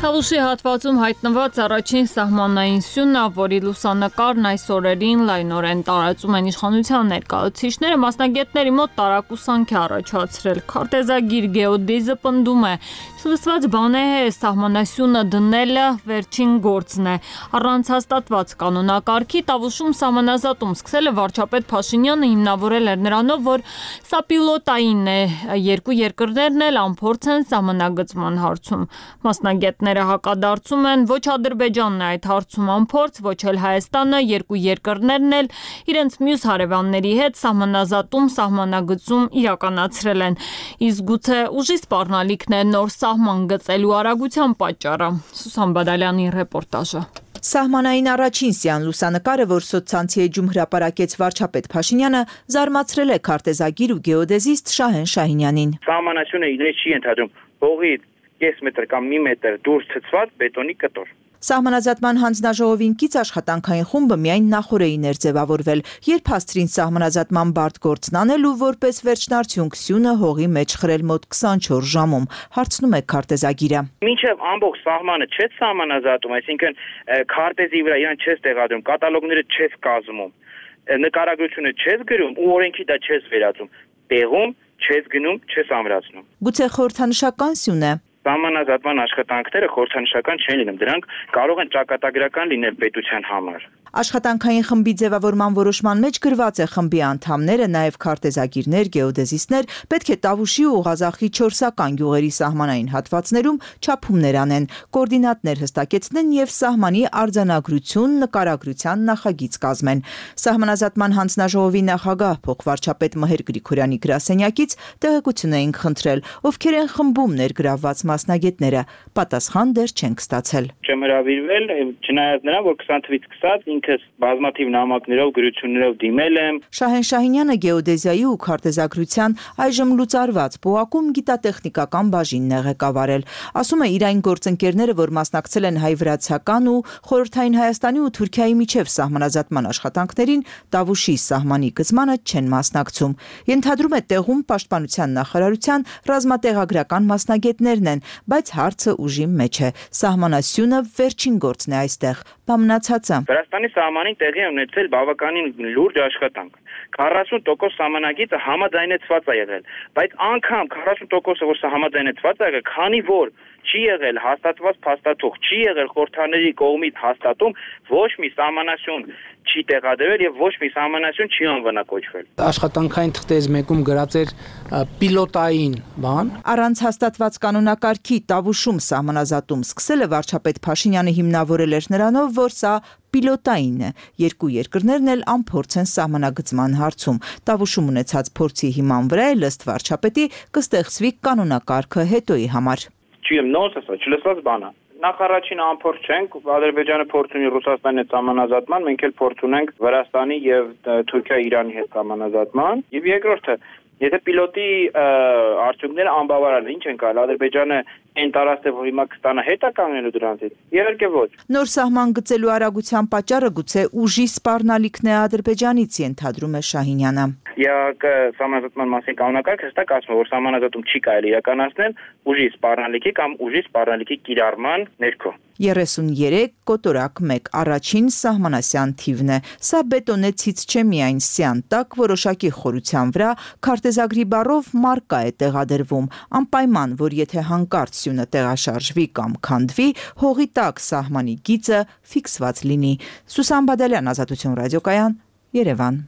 Տավուշի հատվածում հայտնված առաջին սահմանային սյունն, որի լուսանկարն այս օրերին լայնորեն տարածում են իշխանության ներկայացուցիչները, մասնագետների մոտ տարակուսանք է առաջացրել։ Քարտեզագիր գեոդեզը պնդում է, չլսված բան է սահմանասյունը դնելը վերջին գործն է։ Առանց հաստատված կանոնակարգի Տավուշում սահմանազատում սկսել է վարչապետ Փաշինյանը, հիմնավորել էր նրանով, որ սա պիլոտային է, երկու երկրներն էլ անփորձ են սահմանագծման հարցում։ Մասնագետները հակադարձում են, ոչ Ադրբեջանն է այդ հարցում անփորձ, ոչ էլ Հայաստանը, երկու երկրներն էլ իրենց մյուս հարևանների հետ սահմանազատում, սահմանագծում իրականացրել են։ Իսկ գուցե ուժի սպառնալիքն է նոր սահման գծելու արագության պատճառը։ Սուսան Բադալյանի ռեպորտաժը։ Սահմանային առաջին սյան լուսանկարը, որ սոցցանցի էջում հրապարակեց վարչապետ Փաշինյանը, զարմացրել է քարտեզագիր ու գեոդեզիստ Շահեն Շահինյանին։ Սահմանությունը իրեն չի ընդհանրում հողի կես մետր կամ մի մետր դուրս ցցված բետոնի կտոր։ Սահմանազատման հանձնաժողովին կից աշխատանքային խումբը միայն նախօրեին էր ձևավորվել, երբ հասցրին սահմանազատման բարդ գործն անել ու որպես վերջնարդյունք սյունը հողի մեջ խրել մոտ քսանչորս ժամում, հարցնում է քարտեզագիրը։ Մինչև ամբողջ սահմանը չես սահմանազատում, այսինքն քարտեզի վրա իրան չես տեղադրում, կատալոգները չես կազմում, նկարագրությունը չես գրում ու օրենքի դա չես վերածում, տեղում չես գնում, չես ամրացնում։ Գուցե խորհրդանշական սյուն է։ Սահմանազատման աշխատանքները խորհրդանշական չեն լինում, դրանք կարող են ճակատագրական լինել պետության համար։ Աշխատանքային խմբի ձևավորման որոշման մեջ գրված է խմբի անդամները, նաև քարտեզագիրներ, գեոդեզիստներ պետք է Տավուշի ու Ղազախի չորսական գյուղերի սահմանային հատվածներում չափումներ անեն, կոորդինատներ հստակեցնեն եւ սահմանի արձանագրություն, նկարագրության նախագիծ կազմեն։ Սահմանազատման հանձնաժողովի նախագահ փոխվարչապետ Մհեր Գրիգորյանի գրասենյակից տեղեկություն էինք խնդրել, ովքեր են խմբում ներգրավված մասնագետները, պատասխան դեռ չենք ստացել։ Չեմ հրավիրվել, չնայած նրան, որ քսան թվից սկսած ինքս բազմաթիվ նամակներով, գրություններով դիմել եմ։ Շահեն Շահինյանը գեոդեզիայի ու քարտեզագրության այժմ լուծարված ՊՕԱԿ-ում գիտատեխնիկական բաժինն է ղեկավարել։ Ասում է, իր այն գործընկերները, որ մասնակցել են հայ-վրացական ու խորհրդային Հայաստանի ու Թուրքիայի միջև սահմանազատման աշխատանքներին, Տավուշի սահմանի գծմանը չեն մասնակցում։ Ենթադրում է, տեղում պաշտպանության նախարարության ռազմատեղագրական մասնագետներն են, բայց հարցը ուժի մեջ է։ Սահմանասյունը վերջին գործն է այստեղ, բամնացածը։ Վրաստանի սահմանին տեղի է ունեցել բավականին լուրջ աշխատանք։ քառասուն տոկոս սահմանագիծը համաձայնեցված է եղել, բայց անգամ քառասուն տոկոսը, որ սա համաձայնեցված է եղել, քանի որ չի եղել հաստատված փաստաթուղթ, չի եղել խորհրդաների կողմից հաստատում, ոչ մի սահմանասյուն չի տեղադրվել եւ ոչ մի սահմանասյուն չի անվանակոչվել։ Աշխատանքային թղթերից մեկում գրած էր պիլոտային բան։ Առանց հաստատված կանոնակարգի Տավուշում սահմանազատում սկսել է վարչապետ Փաշինյանը հիմնավորել էր նրանով, որ սա պիլոտային է։ Երկու երկրներն էլ անփորձ են սահմանագծման հարցում։ Տավուշում ունեցած փորձի հիման վրա էլ ըստ վարչապետի կստեղծվի կանոնակարգը հետոյի համար։ Չեմ նոնսենս, չլսված բան է։ Նախ առաջին անփորձ չենք, Ադրբեջանը փորձ ունի Ռուսաստանի հետ սահմանազատման, մենք էլ փորձ ունենք Վրաստանի եւ Թուրքիա Իրանի հետ սահմանազատման։ Եվ երկրորդը, եթե պիլոտի արդյունքները անբավարար են, ինչ են կարել Ադրբեջանը այն տարածքը, որ հիմա կստանա հետ է կանգնելու դրանից։ Իհարկե ոչ։ Նոր սահման գծելու արագության պատճառը գուցե ուժի սպառնալիքն է Ադրբեջանից, ենթադրում է Շահինյանը։ Եկ սահմանազատման մասին կանոնակարգը հստակ ասում է, որ սահմանազատում չի կարելի իրականացնել ուժի սպառնալիքի կամ ուժի սպառնալիքի կիրառման ներքո։ երեսուններեք կոտորակ մեկ առաջին սահմանասյան թիվն է։ Սա բետոնեցից չէ միայն սյան տակ որոշակի խորության վրա քարտեզագրի բառով մարկա է տեղադրվում, անպայման, որ եթե հանկարծ սյունը տեղաշարժվի կամ քանդվի, հողի տակ սահմանի գիծը ֆիքսված լինի։ Սուսան Բադալյան, Ազատություն ռադիոկայան, Երևան։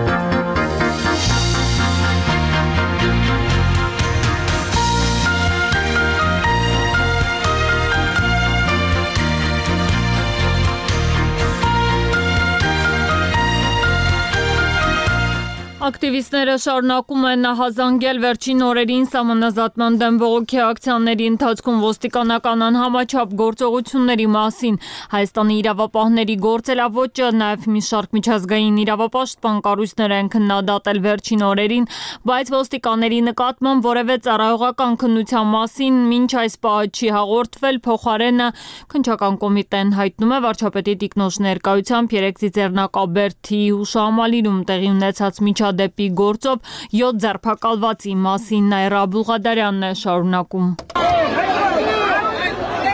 Ակտիվիստները շարունակում են նահազանգել վերջին օրերին սահմանազատման դեմ բողոքի ակցիաների ընթացքում ոստիկանական անհամաչափ գործողությունների մասին։ Հայաստանի իրավապահների գործելավոճը, նաև մի շարք միջազգային իրավապաշտպան կառույցներ են քննադատել վերջին օրերին, բայց ոստիկանների նկատմամբ որևէ ծառայողական քննության մասին մինչ այս պահը չի հաղորդվել, փոխարենը քննչական կոմիտեն հայտնում է վարչապետի տիկնոջ ներկայությամբ երեք Ծիծեռնակաբերդի հուշահամալիրում տեղի ունեցած միջադեպի գործով յոթ ձերբակալվածի մասին Նաիրա Աբուլղադարյանն է շարունակում։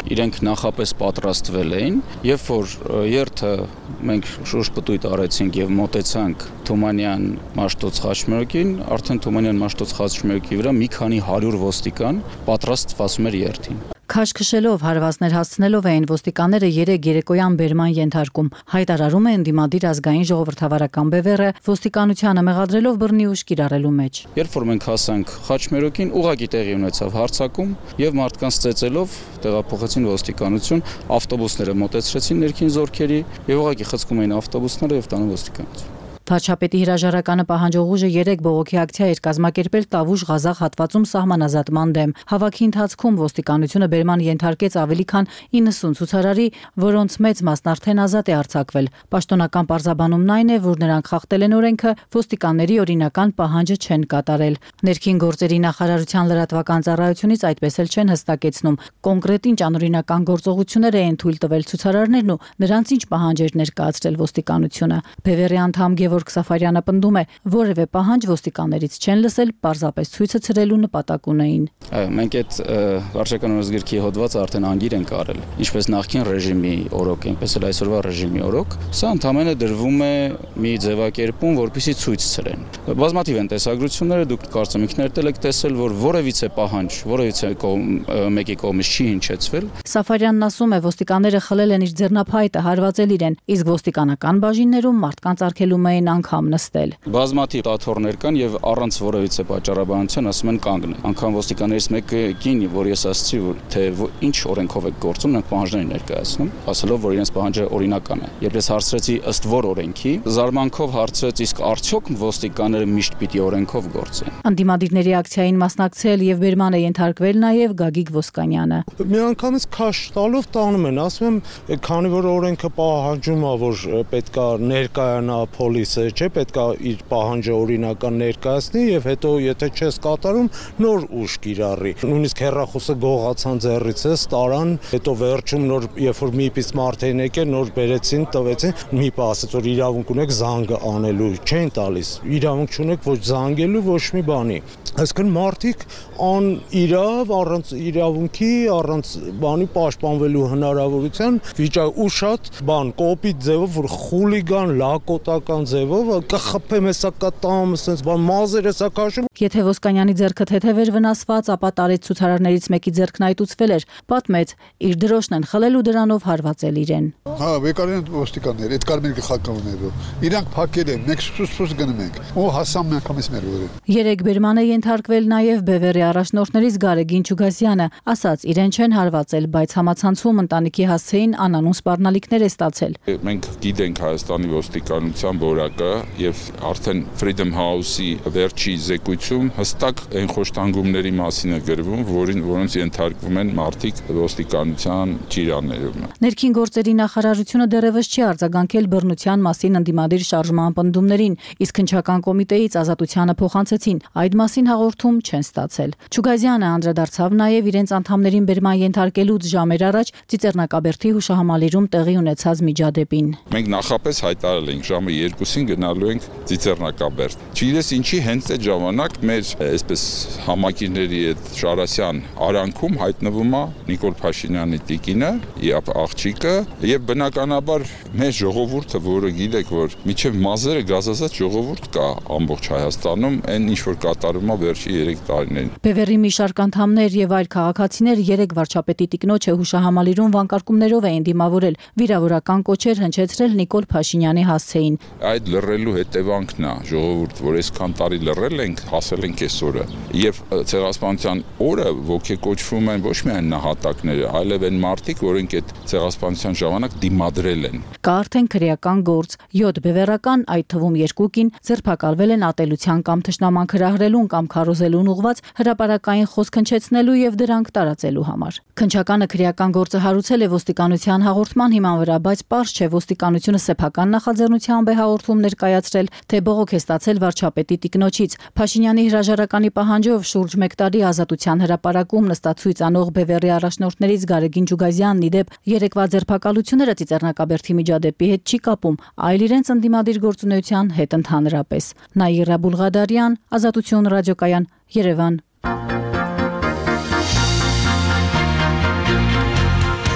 իրենք նախապես պատրաստվել էին, երբ որ երթը մենք շուրջ պտույտ արեցինք եւ մոտեցանք Թումանյան Մաշտոց խաչմերուկին, արդեն Թումանյան Մաշտոց խաչմերուկի վրա մի քանի հարյուր ոստիկան պատրաստ սպասում էր երթին։ Քաշքշելով հարվածներ հասցնելով էին ոստիկանները երեք երեկոյան բերման ենթարկում։ Հայտարարում է ընդդիմադիր ազգային ժողովրդավարական բևեռը ոստիկանությանը մեղադրելով բռնի ուժ կիրառելու մեջ։ Երբ որ մենք հասանք Խաչմերուկին, ուղղակի տեղի ունեցավ հարձակում եւ մարդկանց ծեծելով տեղափոխեցին ոստիկանություն, ավտոբուսները մոտեցրեցին ներքին զորքերի եւ ուղղակի խցկում էին ավտոբուսները եւ տանում ոստիկանություն։ Վարչապետի հրաժարականը պահանջող ուժը երեք բողոքի ակցիա էր կազմակերպել Տավուշ-Ղազախ հատվածում սահմանազատման դեմ։ Հավաքի ընթացքում ոստիկանությունը բերման ենթարկեց ավելի քան իննսուն ցուցարարի, որոնց մեծ մասն արդեն ազատ է արձակվել։ Պաշտոնական պարզաբանումն այն է, որ նրանք խախտել են օրենքը, ոստիկանների օրինական պահանջը չեն կատարել։ Ներքին գործերի նախարարության լրատվական ծառայությունից այդպես էլ չեն հստակեցնում կոնկրետ ինչ անօրինական գործողություններ էին թույլ տվել ցուցարարներն ու նրանց ինչ պահանջեր ներկայացրել ոստիկանությունը։ Բևեռի անդամ Գևորգ Սաֆարյանը պնդում է, որևէ պահանջ ոստիկաններից չեն լսել, պարզապես ցույցը ցրելու նպատակ ունեին։ Այո, մենք այդ վարչական օրենսգրքի հոդվածը արդեն անգիր ենք արել, ինչպես նախկին ռեժիմի օրոք, այնպես էլ այսօրվա ռեժիմի օրոք։ Սա ընդհանրապես դրվում է մի ձևակերպում, որպեսզի ցույց ցրեն։ Բազմաթիվ են տեսագրությունները, դուք կարծեմ ինքներդ եք տեսել, որ որևիցե պահանջ, որևիցե մեկի կողմից չի հնչեցվել։ Սաֆարյանն ասում է, ոստիկանները խլել են իր ձեռնափայտը, հարվածել իրեն, իսկ ոստիկանական բաժիններում մարդկանց արգելում էին անգամ նստել։ Բազմաթիվ դաթոռներ կան եւ առանց որևիցե պատճառաբանության ասում են կանգնեն։ Անգամ ոստիկաններից մեկին, որ ես ասացի, որ թե ինչ օրենքով եք գործում, նրանք պահանջներ ներկայացնում, ասելով, որ իրենց պահանջը օրինական է։ Երբ ես հարցրեցի ըստ որ օրենքի, զարմանքով հարցրեց, իսկ արդյոք ոստիկանները միշտ պիտի օրենքով գործեն։ Անդիմադիրների ակցիային մասնակցել եւ բերման է ենթարկվել նաեւ Գագիկ Ոսկանյանը։ Միանգամից քաշ տալով տանում են, ասում եմ, քանի որ օրենքը պահանջում է, որ պետքա ներկայանա պոլիսը, չէ, պետքա իր պահանջը օրինական ներկայացնի եւ հետո եթե չես կատարում, նոր ուժ կիրառի։ Նույնիսկ հերրախոսը գողացան ձեռից է, տարան, հետո վերջում նոր երբ որ մի պից մարդեն եկել, նոր բերեցին, տվեցին, մի պա ասաց որ իրավունք ունեք զանգը անելու, չեն տալիս։ Իրավունք չունեք ոչ զանգելու, ոչ մի բանի։ Այսինքն մարդիկ ան իրավ առանց իրավունքի, առանց բանի պաշտպանվելու հնարավորության վիճակ ու շատ բան կոպիտ ձևով, որ խուլիգան, լակոտական ձևով կխփեմ հեսա կտամ, ասես բան մազերը սա քաշում։ Եթե Ոսկանյանի ձեռքը թեթև էր վնասված, ապա տարեց ցուցարարներից մեկի ձեռքն այտուցվել էր, պատմեց, իր դրոշն են խլել ու դրանով հարվածել իրեն։ Հա, եկան ոստիկաններ, այդ կարմիր գլխականները։ Իրանք փակել են, մենք սուս-սուս գնում ենք։ Ու հասան միանգամից մեր վրա։ Երեք բերման է ենթարկվել նաև Բևեռի առաջնորդներից Գարեգին Չուգասյանը, ասաց, իրեն չեն հարվածել, բայց համացանցում ընտանիքի հասցեին անանուն սպառնալիքներ է ստացել։ Մենք գիտենք Հայաստանի ոստիկանության որակը եւ արդեն Freedom House-ի վերջի զեկույցում հստակ այն խոշտանգումների մասին է գրվում, որին որոնց ենթարկվում են մարդիկ ոստիկանության ճիրաններում։ Ներքին գործերի նախարարությունը դեռևս չի արձագանքել բռնության մասին ընդդիմադիր շարժման պնդումներին, իսկ քննչական կոմիտեից ազատությանը փոխանցեցին, այդ մասին հաղորդում չեն ստացել։ Չուգազյանը անդրադարձավ նաև իրենց անդամներին բերման ենթարկելուց ժամեր առաջ Ծիծեռնակաբերդի հուշահամալիրում տեղի ունեցած միջադեպին։ Մենք նախապես հայտարարել ենք ժամը երկուսին գնալու ենք Ծիծեռնակաբերդ։ Չգիտես ինչի հենց այդ ժամանակ մեր այսպես համակիրների այդ Շարասյան արանքում հայտնվում է Նիկոլ Փաշինյանի տիկինը, եւ աղջիկը, եւ բնականաբար մեր ժողովուրդը, որը գիտեք, որ միջև մազերը գազազած ժողովուրդ կա ամբողջ Հայաստանում, այն ինչ որ կատարում է վերջի երեք տարիներին։ Բևեռի մի շարք անդամներ եւ այլ քաղաքացիներ երեք վարչապետի տիկնոջը հուշահամալիրում վանկարկումներով էին դիմավորել, վիրավորական կոչեր հնչեցրել Նիկոլ Փաշինյանի հասցեին։ Այդ լռելու հետևանքն է, ժողովուրդ, որ այսքան տարի լռել ենք, հասել ենք այսօրը։ Եվ ցեղասպանության օրը ոգեկոչվում են ոչ միայն նահատակները, այլև այն մարդիկ, որոնք այդ ցեղասպանության ժամանակ դիմադրել են։ Կա արդեն քրեական գործ, յոթ բևեռական, այդ թվում երկու կին, ձերբակալվել են ատելության կամ թշնամանք հրահրելուն կամ քարոզելուն ուղղված հրապարակային խոսք հնչեցնելու եւ դրանք տարածելու համար։ Քննչականը քրեական գործը հարուցել է ոստիկանության հաղորդման հիման վրա, բայց պարզ չէ ոստիկանությունը սեփական նախաձեռնությամբ է հաղորդում ներկայացրել, թե բողոք է ստացել վարչապետի տիկնոջից։ Փաշինյանի հրաժարականի պահանջով շուրջ մեկ տարի ազատության հրապարակում նստածույց անող Բևեռի առաջնորդներից Գարեգին Չուգազյանն ի դեպ երեկվա ձերբակալությունները Ծիծեռնակաբերդի միջադեպի հետ չի կապում, այլ իրենց ընդդիմադիր գործունեության հետ ընդհանրապես։ Նաիրա Բուլղադարյան, Ազատություն ռադիոկայան, Երևան։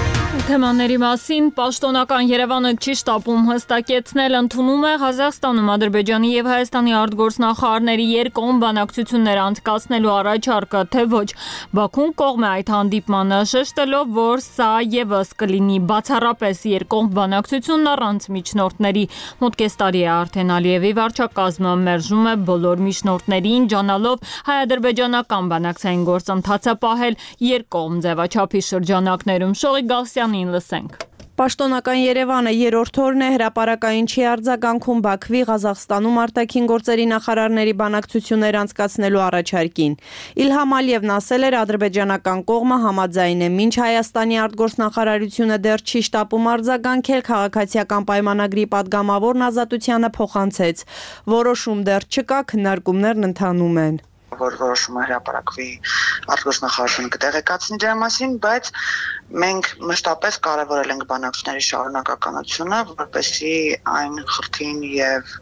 Թեմաների մասին պաշտոնական Երևանը չի շտապում հստակեցնել, ընդունում է Ղազախստանում Ադրբեջանի եւ Հայաստանի արտգործնախարարների երկկողմ բանակցություններ անցկացնելու առաջարկը, թե ոչ։ Բաքուն կողմ է այդ հանդիպմանը, շեշտելով, որ սա եւս կլինի բացառապես երկկողմ բանակցությունն առանց միջնորդների։ Մոտ կես տարի է արդեն Ալիևի վարչակազմը մերժում է բոլոր միջնորդներին, ջանալով հայ-ադրբեջանական բանակցային գործընթացը պահել երկկողմ ձևաչափի շրջանակներում։ Շողիկ Գալստյանին լսենք։ Պաշտոնական Երևանը երրորդ օրն է հրապարակային չի արձագանքում Բաքվի Ղազախստանում արտաքին գործերի նախարարների բանակցություններ անցկացնելու առաջարկին։ Իլհամ Ալիևն ասել էր, ադրբեջանական կողմը համաձայն է, մինչ Հայաստանի արտգործնախարարությունը դեռ չի շտապում արձագանքել, քաղաքացիական պայմանագրի падգամավորն Ազատությանը փոխանցեց։ Որոշում դեռ չկա, քննարկումներն ընթանում են։ Որ որոշումը հրապարակվի արտգործնախարարությունը կտեղեկացնի դրա մասին, բայց մենք մշտապես կարևորել ենք բանակցությունների շարունակականությունը, որպեսզի այն խրթին եւ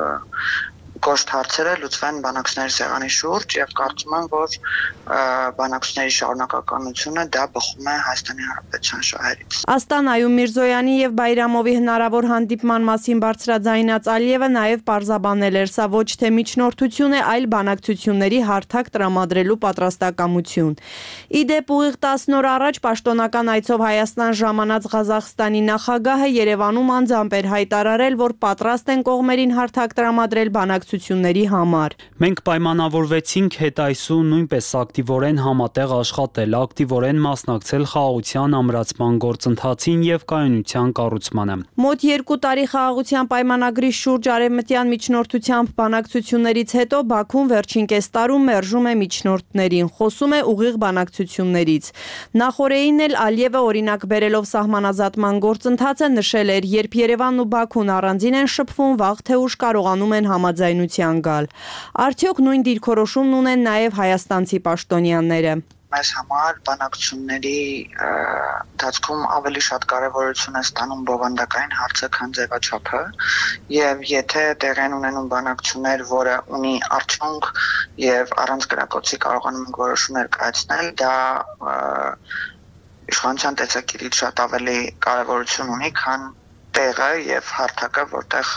կոշտ հարցերը լուծվեն բանակցությունների սեղանի շուրջ եւ կարծում եմ, որ բանակցությունների շարունակականությունը դա բխում է Հայաստանի Հանրապետության շահերից։ Աստանայում Միրզոյանի եւ Բայրամովի հնարավոր հանդիպման մասին բարձրաձայնած Ալիևը նաեւ պարզաբանել էր, սա ոչ թե միջնորդություն է, այլ բանակցությունների հարթակ տրամադրելու պատրաստակամություն։ Իդեպ ուղիղ տասն օր առաջ պաշտոնական այցով Հայաստան ժամանած Ղազախստանի նախագահը Երևանում անձամբ էր հայտարարել, որ պատրաստ են կողմերին հարթակ տրամադրել բանակցությունների համար։ Մենք պայմանավորվեցինք հետայսու նույնպես ակտիվորեն համատեղ աշխատել, ակտիվորեն մասնակցել խաղաղության ամրացման գործընթացին եւ կայունության կառուցմանը։ Մոտ երկու տարի խաղաղության պայմանագրի շուրջ արևմտյան միջնորդությամբ բանակցություններից հետո Բաքուն վերջին կես տարում մերժում է միջնորդներին, խոսում է ուղիղ բանակցություններից։ Նախորդին էլ Ալիևը օրինակ բերելով սահմանազատման գործընթացը նշել էր, երբ Երևանն ու Բաքուն առանձին են շփվում, վաղ թե ուշ կարողանում են համաձայնության գալ։ Արդյոք նույն դիրքորոշումն ունեն նաև հայաստանցի պաշտոնյաները։ Մեզ համար բանակցությունների ընթացքում ավելի շատ կարևորություն է ստանում բովանդակային հարցը, քան ձևաչափը, եւ եթե տեղեն ունենում բանակցություններ, որը ունի արդյունք եւ առանց գրակոծի կարողանում ենք որոշումներ կայացնել, դա իշխանության տեսակետից շատ ավելի կարևորություն ունի, քան տեղը եւ հարթակը, որտեղ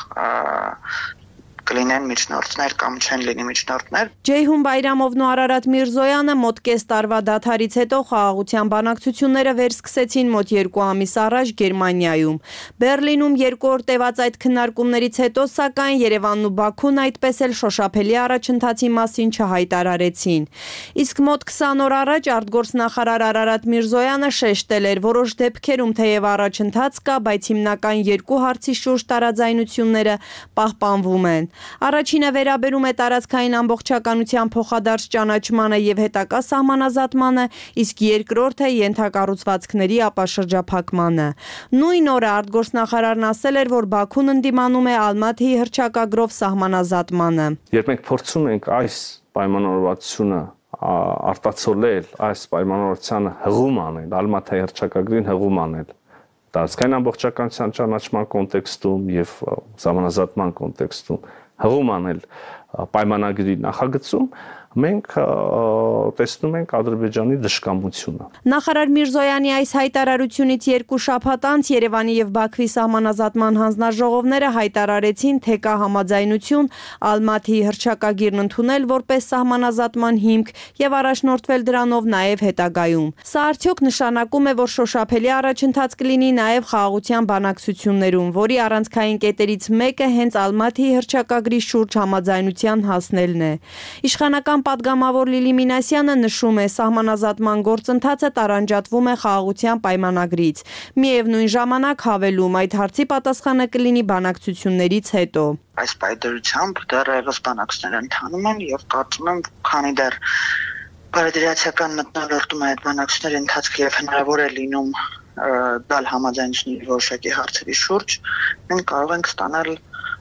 կլինեն միջնորդներ կամ չեն լինի միջնորդներ։ Ջեյհուն Բայրամովն ու Արարատ Միրզոյանը մոտ կես տարվա դադարից հետո խաղաղության բանակցությունները վերսկսեցին մոտ երկու ամիս առաջ Գերմանիայում։ Բերլինում երկու օր տևած այդ քննարկումներից հետո, սակայն Երևանն ու Բաքուն այդպես էլ շոշափելի առաջընթացի մասին չհայտարարեցին։ Իսկ մոտ քսան օր առաջ արտգործնախարար Արարատ Միրզոյանը շեշտել էր, որոշ դեպքերում թեև առաջընթաց կա, բայց հիմնական երկու հարցի շուրջ տարաձայնությունները պահպանվում են։ Առաջինը վերաբերում է տարածքային ամբողջականության փոխադարձ ճանաչմանը եւ հետագա սահմանազատմանը, իսկ երկրորդը ենթակառուցվածքների ապաշրջափակմանը։ Նույն օրը արտգործնախարարն ասել էր, որ Բաքուն ընդդիմանում է Ալմաթիի հռչակագրով սահմանազատմանը։ Երբ մենք փորձում ենք այս պայմանավորվածությունը արտացոլել, այս պայմանավորվածությանը հղում անել, Ալմաթիի հռչակագրին հղում անել, տարածքային ամբողջականության ճանաչման կոնտեքստում եւ սահմանազատման կոնտեքստում հղում անել պայմանագրի նախագծում, մենք տեսնում ենք Ադրբեջանի դժկամությունը։ Նախարար Միրզոյանի այս հայտարարությունից երկու շաբաթ անց Երևանի եւ Բաքվի սահմանազատման հանձնաժողովները հայտարարեցին, թե կա համաձայնություն Ալմաթիի հռչակագիրն ընդունել որպես սահմանազատման հիմք եւ առաջնորդվել դրանով նաեւ հետագայում։ Սա արդյոք նշանակում է, որ շոշափելի առաջընթաց կլինի նաեւ խաղաղության բանակցություններում, որի առանցքային կետերից մեկը հենց Ալմաթիի հռչակագրի շուրջ համաձայնության հասնելն է։ Իշխանական պատգամավոր Լիլի Մինասյանը նշում է, սահմանազատման գործընթացը տարանջատվում է խաղաղության պայմանագրից։ Միևնույն ժամանակ հավելում, այդ հարցի պատասխանը կլինի բանակցություններից հետո։ Այս պայմանությամբ դեռևս բանակցությունները ընթանում են եւ կարծում եմ, քանի դեռ բարեդրացիական մթնոլորտում է այդ բանակցությունների ընթացքը եւ հնարավոր է լինում դալ համաձայնությունների որոշակի հարցերի շուրջ, մենք կարող ենք ստանալ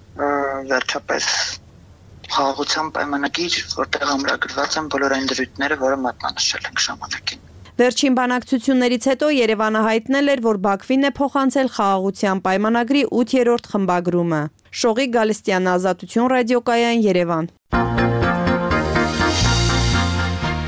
վերջապես խաղաղության պայմանագիր, որտեղ ամրագրված են բոլոր այն դրույթները, որը մատնանշել ենք ժամանակին։ Վերջին բանակցություններից հետո Երևանը հայտնել էր, որ Բաքվին է փոխանցել խաղաղության պայմանագրի ութերորդ խմբագրումը։ Շողիկ Գալստյան, Ազատություն ռադիոկայան, Երևան։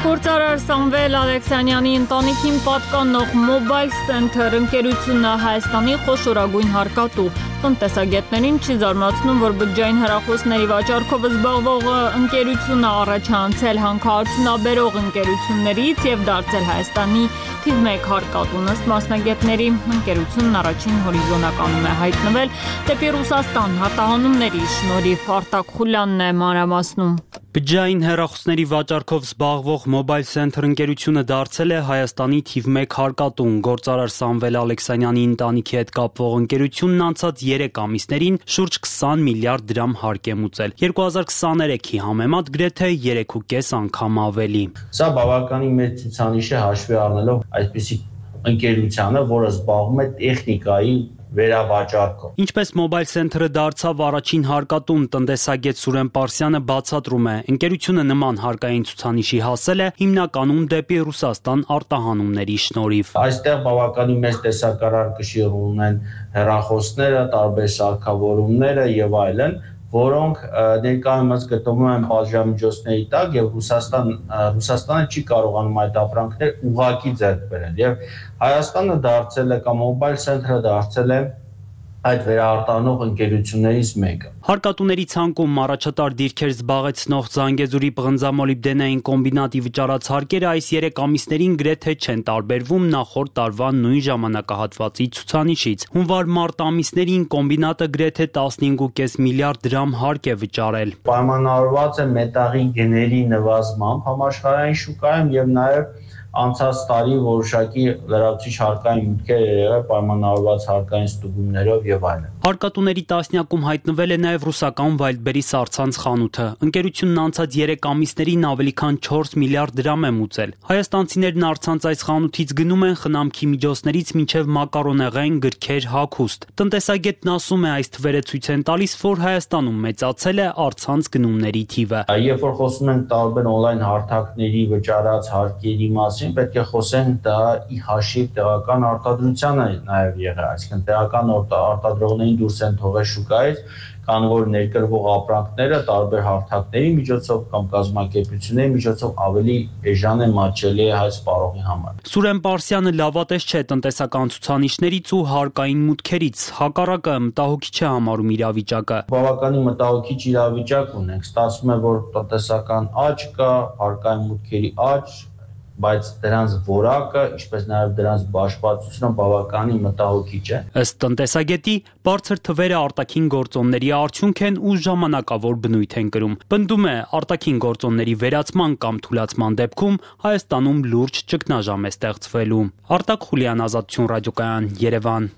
Գործարար Սամվել Ալեքսանյանի ընտանիքին պատկանող Mobile Center ընկերությունը Հայաստանի խոշորագույն հարկատու տնտեսագետներին չի զարմացնում, որ բջջային հեռախոսների վաճառքով զբաղվող ընկերությունը առաջ է անցել հանքարդյունաբերող ընկերություններից եւ դարձել Հայաստանի թիվ մեկ հարկատուն։ Ըստ մասնագետների, ընկերությունն առաջին հորիզոնականում է հայտնվել դեպի Ռուսաստան հարտահանումների շնորհիվ։ Արտակ Խուլյանն է մանրամասնում։ Բջջային հեռախոսների վաճառքով զբաղվող Mobile Center ընկերությունը դարձել է Հայաստանի թիվ մեկ հարկատուն։ Գործարար Սամվել Ալեքսանյանի ընտանիքի հետ կապվող ընկերությունն անցած երեք ամիսներին շուրջ քսան միլիարդ դրամ հարկ է մուծել։ երկու հազար քսաներեքի համեմատ գրեթե երեք ու կես անգամ ավելի։ Սա բավականին մեծ ցուցանիշ է հաշվի առնելով այսպիսի ընկերությանը, որը զբաղվում է տեխնիկայի վերավաճառքով։ Ինչպես Mobile Center-ը դարձավ առաջին հարկատուն, տնտեսագետ Սուրեն Պարսյանը բացատրում է, ընկերությունը նման հարկային ցուցանիշի հասել է հիմնականում դեպի Ռուսաստան արտահանումների շնորհիվ։ Այստեղ բավականին մեծ տեսակարար կշիռ ունեն հեռախոսները, տարբեր սարքավորումները եւ այլն, որոնք ներկայումս գտնվում են պատժամիջոցների տակ եւ Ռուսաստան Ռուսաստանը չի կարողանում այդ ապրանքներ ուղղակի ձեռք բերել եւ Հայաստանը դարձել է կամ Mobile Center-ը դարձել է այդ վերարտանող ընկերություններից մեկը։ Հարկատուների ցանկում առաջատար դիրքեր զբաղեցնող Զանգեզուրի պղնձամոլիբդենային կոմբինատի վճարած հարկերը այս երեք ամիսներին գրեթե չեն տարբերվում նախորդ տարվա նույն ժամանակահատվածի ցուցանիշից։ Հունվար-մարտ ամիսներին կոմբինատը գրեթե տասնհինգ ու կես միլիարդ դրամ հարկ է վճարել։ Պայմանավորված է մետաղի գների նվազմամբ համաշխարհային շուկայում եւ նաեւ անցած տարի որոշակի լրացուցիչ հարկային մուտքեր եղել պայմանավորված հարկային ստուգումներով եւ այլն։ Հարկատուների տասնյակում հայտնվել է նաեւ ռուսական Wildberries առցանց խանութը։ Ընկերությունն անցած երեք ամիսներին ավելի քան չորս միլիարդ դրամ է մուծել։ Հայաստանցիներն առցանց այս խանութից գնում են խնամքի միջոցներից մինչեւ մակարոնեղեն, գրքեր, հագուստ։ Տնտեսագետն ասում է, այս թվերը ցույց են տալիս, որ Հայաստանում մեծացել է առցանց գնումների թիվը։ Երբ որ խոսում ենք տարբեր on-line հարթակների վճարած հարկերի մասին, պետք է խոսենք դա ի հաշիվ տեղական արտադրությանը նաև եղել, այսինքն տեղական արտադրողներին դուրս են թողել շուկայից, քան որ ներկրվող ապրանքները տարբեր հարթակների միջոցով կամ կազմակերպությունների միջոցով ավելի էժան է մատչելի է հայ սպառողի համար։ Սուրեն Պարսյանը լավատես չէ տնտեսական ցուցանիշներից ու հարկային մուտքերից, հակառակը մտահոգիչ է համարում իրավիճակը։ Բավականին մտահոգիչ իրավիճակ ունենք, ստացվում է, որ տնտեսական աճ կա, հարկային մուտքերի աճ, բայց դրանց որակը, ինչպես նաև դրանց բաշխվածությունը բավականին մտահոգիչ է։ Ըստ տնտեսագետի, բարձր թվերը արտաքին գործոնների արդյունք են ու ժամանակավոր բնույթ են կրում։ Պնդում է, արտաքին գործոնների վերացման կամ թուլացման դեպքում Հայաստանում լուրջ ճգնաժամ է ստեղծվելու։ Արտակ Խուլյան, Ազատություն ռադիոկայան, Երևան։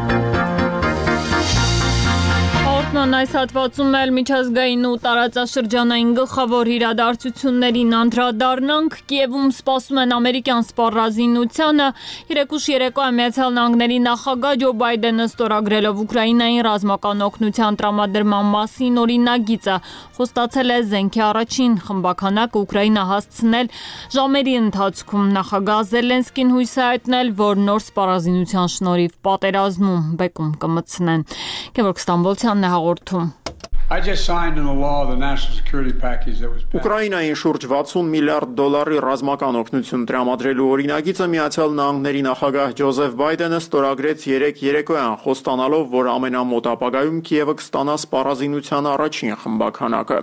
Արտման այս հատվածում էլ միջազգային ու տարածաշրջանային գլխավոր իրադարձություններին անդրադառնանք։ Կիևում սպասում են ամերիկյան սպառազինությանը։ Երեկուշ երեկո Միացյալ Նահանգների նախագահ Ջո Բայդենը ստորագրելով Ուկրաինային ռազմական օգնության տրամադրման մասին օրինագիծը, խոստացել է զենքի առաջին խմբաքանակը Ուկրաինա հասցնել ժամերի ընթացքում։ Նախագահ Զելենսկին հույս է հայտնել, որ նոր սպառազինության շնորհիվ պատերազմում բեկում կմտցնեն։ Գևորգ Ստամբոլցյանն է հաղորդում։ Ուկրաինային շուրջ վաթսուն միլիարդ դոլարի ռազմական օգնություն տրամադրելու օրինագիծը Միացյալ Նահանգների նախագահ Ջոզեֆ Բայդենը ստորագրեց երեկ երեկոյան, խոստանալով, որ ամենամոտ ապագայում Կիևը կստանա սպառազինության առաջին խմբաքանակը։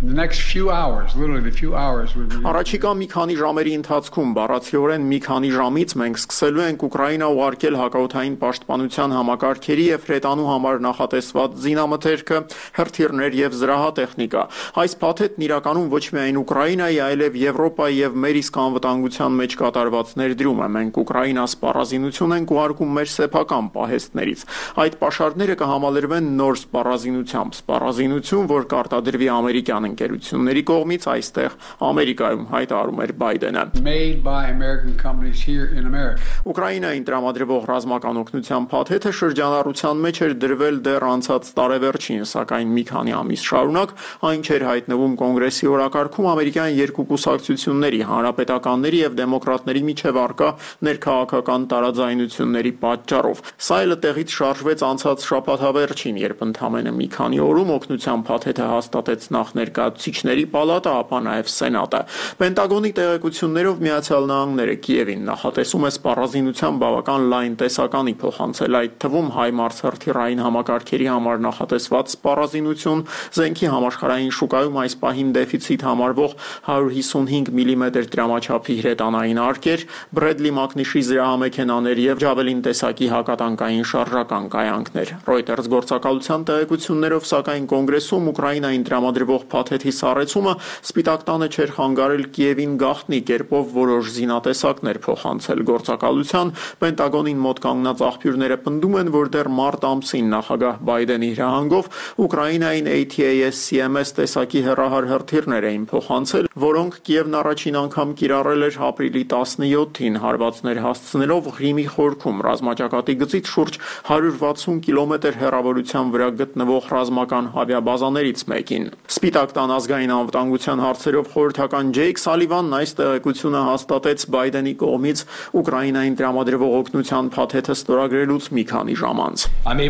Առաջիկա մի քանի ժամերի ընթացքում, բառացիորեն մի քանի ժամից մենք սկսելու ենք Ուկրաինա ուղարկել հակաօդային պաշտպանության համակարգերի եւ հրետանու համար նախատեսված զինամթերքը, հրթիռներ եւ զրահատեխնիկա։ Այս փաթեթն իրականում ոչ միայն Ուկրաինայի, այլև Եվրոպայի եւ մեր իսկ անվտանգության մեջ կատարված ներդրում է։ Մենք Ուկրաինա սպառազինություն ենք ուղարկում մեր սեփական պահեստներից։ Այդ պաշարները կհամալրվեն նոր սպառազինությամբ, սպառազինություն, որ կարտադրվի ամերիկյան ընկերությունների կողմից այստեղ Ամերիկայում, հայտարարում էր Բայդենը։ Ուկրաինային տրամադրվող ռազմական օգնության փաթեթը շրջանառության մեջ էր դրվել դեռ անցած տարեվերջին, սակայն մի քանի ամիս շարունակ այն չէր հայտնվում կոնգրեսի օրակարգում ամերիկյան երկու կուսակցությունների, հանրապետականների եւ դեմոկրատների միջև առկա ներքաղաքական տարաձայնությունների պատճառով։ Սա էլ տեղից շարժվեց անցած շաբաթավերջին, երբ ընդամենը մի քանի օրում օգնության փաթեթը հաստատեց նախ ներկայ ներկայացուցիչների պալատը, ապա նաև Սենատը։ Պենտագոնի տեղեկություններով Միացյալ Նահանգները Կիևին նախատեսում է սպառազինության բավական լայն տեսականի փոխանցել, այդ թվում հայ-մարսհրթիռային համակարգերի համար նախատեսված սպառազինություն, զենքի համաշխարհային շուկայում այս պահին դեֆիցիտ համարվող հարյուր հիսունհինգ միլիմետր դրամաչափի հրետանային արկեր, Բրեդլի մակնիշի զրահամեքենաներ եւ Ջավելին տեսակի հակատանկային շարժական կայանքներ։ Reuters գործակալության տեղեկություններով, սակայն Կոնգրեսում Ուկրաինային տրամադրվող փաթեթի սառեցումը Սպիտակ տանը չէր խանգարել Կիևին գաղտնի կերպով որոշ զինատեսակներ փոխանցել գործակալության։ Պենտագոնին մոտ կանգնած աղբյուրները պնդում են, որ դեռ մարտ ամսին նախագահ Բայդենի հրահանգով Ուկրաինային A T A S C M S տեսակի հեռահար հրթիռներ էին փոխանցել, որոնք Կիևն առաջին անգամ կիրառել էր ապրիլի տասնյոթին, հարվածներ հասցնելով Ղրիմի խորքում ռազմաճակատի գծից շուրջ հարյուր վաթսուն կիլոմետր հեռավորության վրա գտնվող ռազմական ավիաբազաներից մեկին։ Սպիտակ տան ազգային անվտանգության հարցերով խորհրդական Ջեյք Սալիվանն այս տեղեկությունը հաստատեց Բայդենի կողմից Ուկրաինային տրամադրվող օգնության փաթեթը ստորագրելուց մի քանի ժամ անց։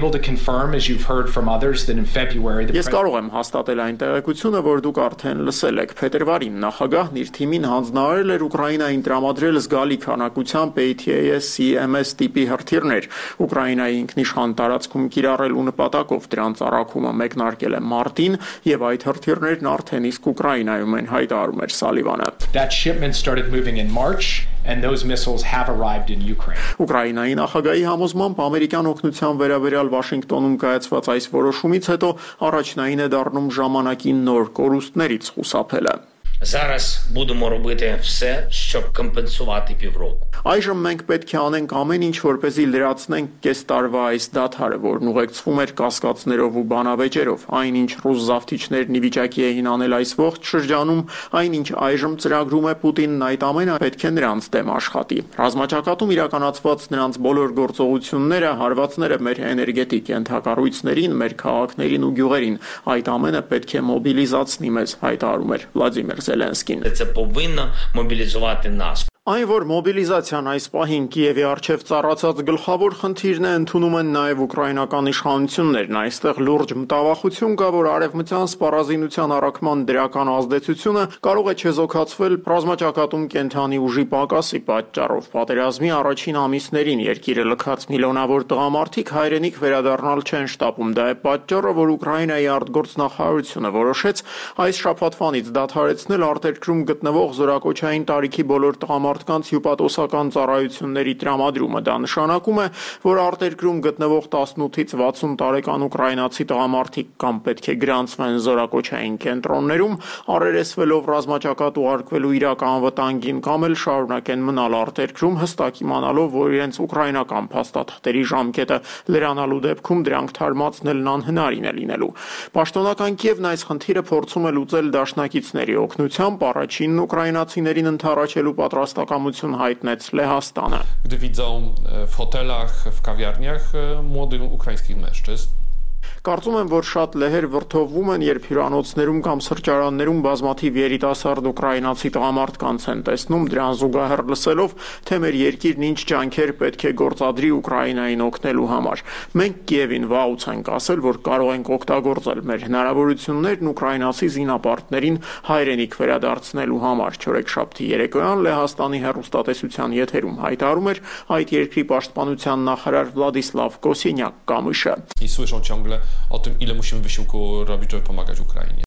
Ես կարող եմ հաստատել այն տեղեկությունը, որ դուք արդեն լսել եք։ Փետրվարին նախագահն իր թիմին հանձնարարել էր Ուկրաինային տրամադրել զգալի քանակությամբ A T A S C M S տիպի հրթիռներ։ Ուկրաինայի ինքնիշխան տարածքում կիրառելու նպատակով դրանց առաքումը մեկնարկել է մարտին, եւ այդ հրթիռներն արդեն իսկ Ուկրաինայում են, հայտարարում էր Սալիվանը։ That shipment started moving in March and those missiles have arrived in Ukraine. Ուկրաինայի նախագահի համոզմամբ ամերիկյան օգնության վերաբերյալ Վաշինգտոնում կայացված այս որոշումից հետո առաջնային է դառնում ժամանակի նոր կորուստներից խուսափելը։ Зараз будемо робити все, щоб компенсувати півроку. Այժմ մենք պետք է անենք ամեն ինչ, որպեսզի լրացնենք կես տարվա այս դադարը, որն ուղեկցվում էր կասկածներով ու բանավեճերով։ Այնինչ ռուս զավթիչներն ի վիճակի էին անել այս ողջ շրջանում, այնինչ այժմ ծրագրում է Պուտինն, այդ ամենը պետք է նրանց դեմ աշխատի։ Ռազմաճակատում իրականացված նրանց բոլոր գործողությունները, հարվածները մեր էներգետիկ ենթակառույցներին, մեր քաղաքներին ու գյուղերին, այդ ամենը պետք է մոբիլիզացնի մեզ, հայտարարում էր Վլադիմիր Զելենսկին։ Це повинно мобілізувати нас. Այն, որ մոբիլիզացիան այս պահին Կիևի առջև ծառացած գլխավոր խնդիրն է, ընդունում են նաև ուկրաինական իշխանություններն։ Այստեղ լուրջ մտավախություն կա, որ արևմտյան սպառազինության առաքման դրական ազդեցությունը կարող է չեզոքացվել ռազմաճակատում կենթանի ուժի պակասի պատճառով։ Պատերազմի առաջին ամիսներին երկիրը լքած միլիոնավոր տղամարդիկ հայրենիք վերադառնալ չեն շտապում։ Դա է պատճառը, որ Ուկրաինայի արտգործնախարարությունը որոշեց այս շաբաթվանից դադարեցնել արտերկրում գտնվող զորակոչային տարիքի բոլոր տղամարդիկ մարդկանց հյուպատոսական ծառայությունների տրամադրումը։ Դա նշանակում է, որ արտերկրում գտնվող տասնութից վաթսուն տարեկան ուկրաինացի տղամարդիկ կամ պետք է գրանցվեն զորակոչային կենտրոններում, առերեսվելով ռազմաճակատ ուղարկվելու իրական վտանգին, կամ էլ շարունակեն մնալ արտերկրում, հստակ իմանալով, որ իրենց ուկրաինական փաստաթղթերի ժամկետը լրանալու դեպքում դրանք թարմացնելն անհնարին է լինելու։ Պաշտոնական Կիևն այս խնդիրը փորձում է луծել դաշնակիցների օգնությամբ, առաջինն ուկրաինացիներին ընդառաջելու պատրաստ Կամություն հայտնեց Լեհաստանը։ Gdy widzą w hotelach, w kawiarniach młodych ukraińskich mężczyzn. Կարծում եմ, որ շատ լեհեր վրդովվում են, երբ հյուրանոցներում կամ սրճարաններում բազմաթիվ երիտասարդ ուկրաինացի տղամարդկանց են տեսնում, դրան զուգահեռ լսելով, թե մեր երկիրն ինչ ջանքեր պետք է գործադրի Ուկրաինային օգնելու համար։ Մենք Կիևին վաղուց ենք ասել, որ կարող ենք օգտագործել մեր հնարավորություններն ուկրաինացի զինապարտներին հայրենիք վերադարձնելու համար։ Չորեքշաբթի երեկոյան Լեհաստանի հեռուստատեսության եթերում հայտարարում էր այդ երկրի պաշտպանության նախարար Վլադիսլավ Կոսինյակ-Կամիշը։ I słyszą ciągle o tym, ile musimy wysiłku robić, żeby pomagać Ukrainie.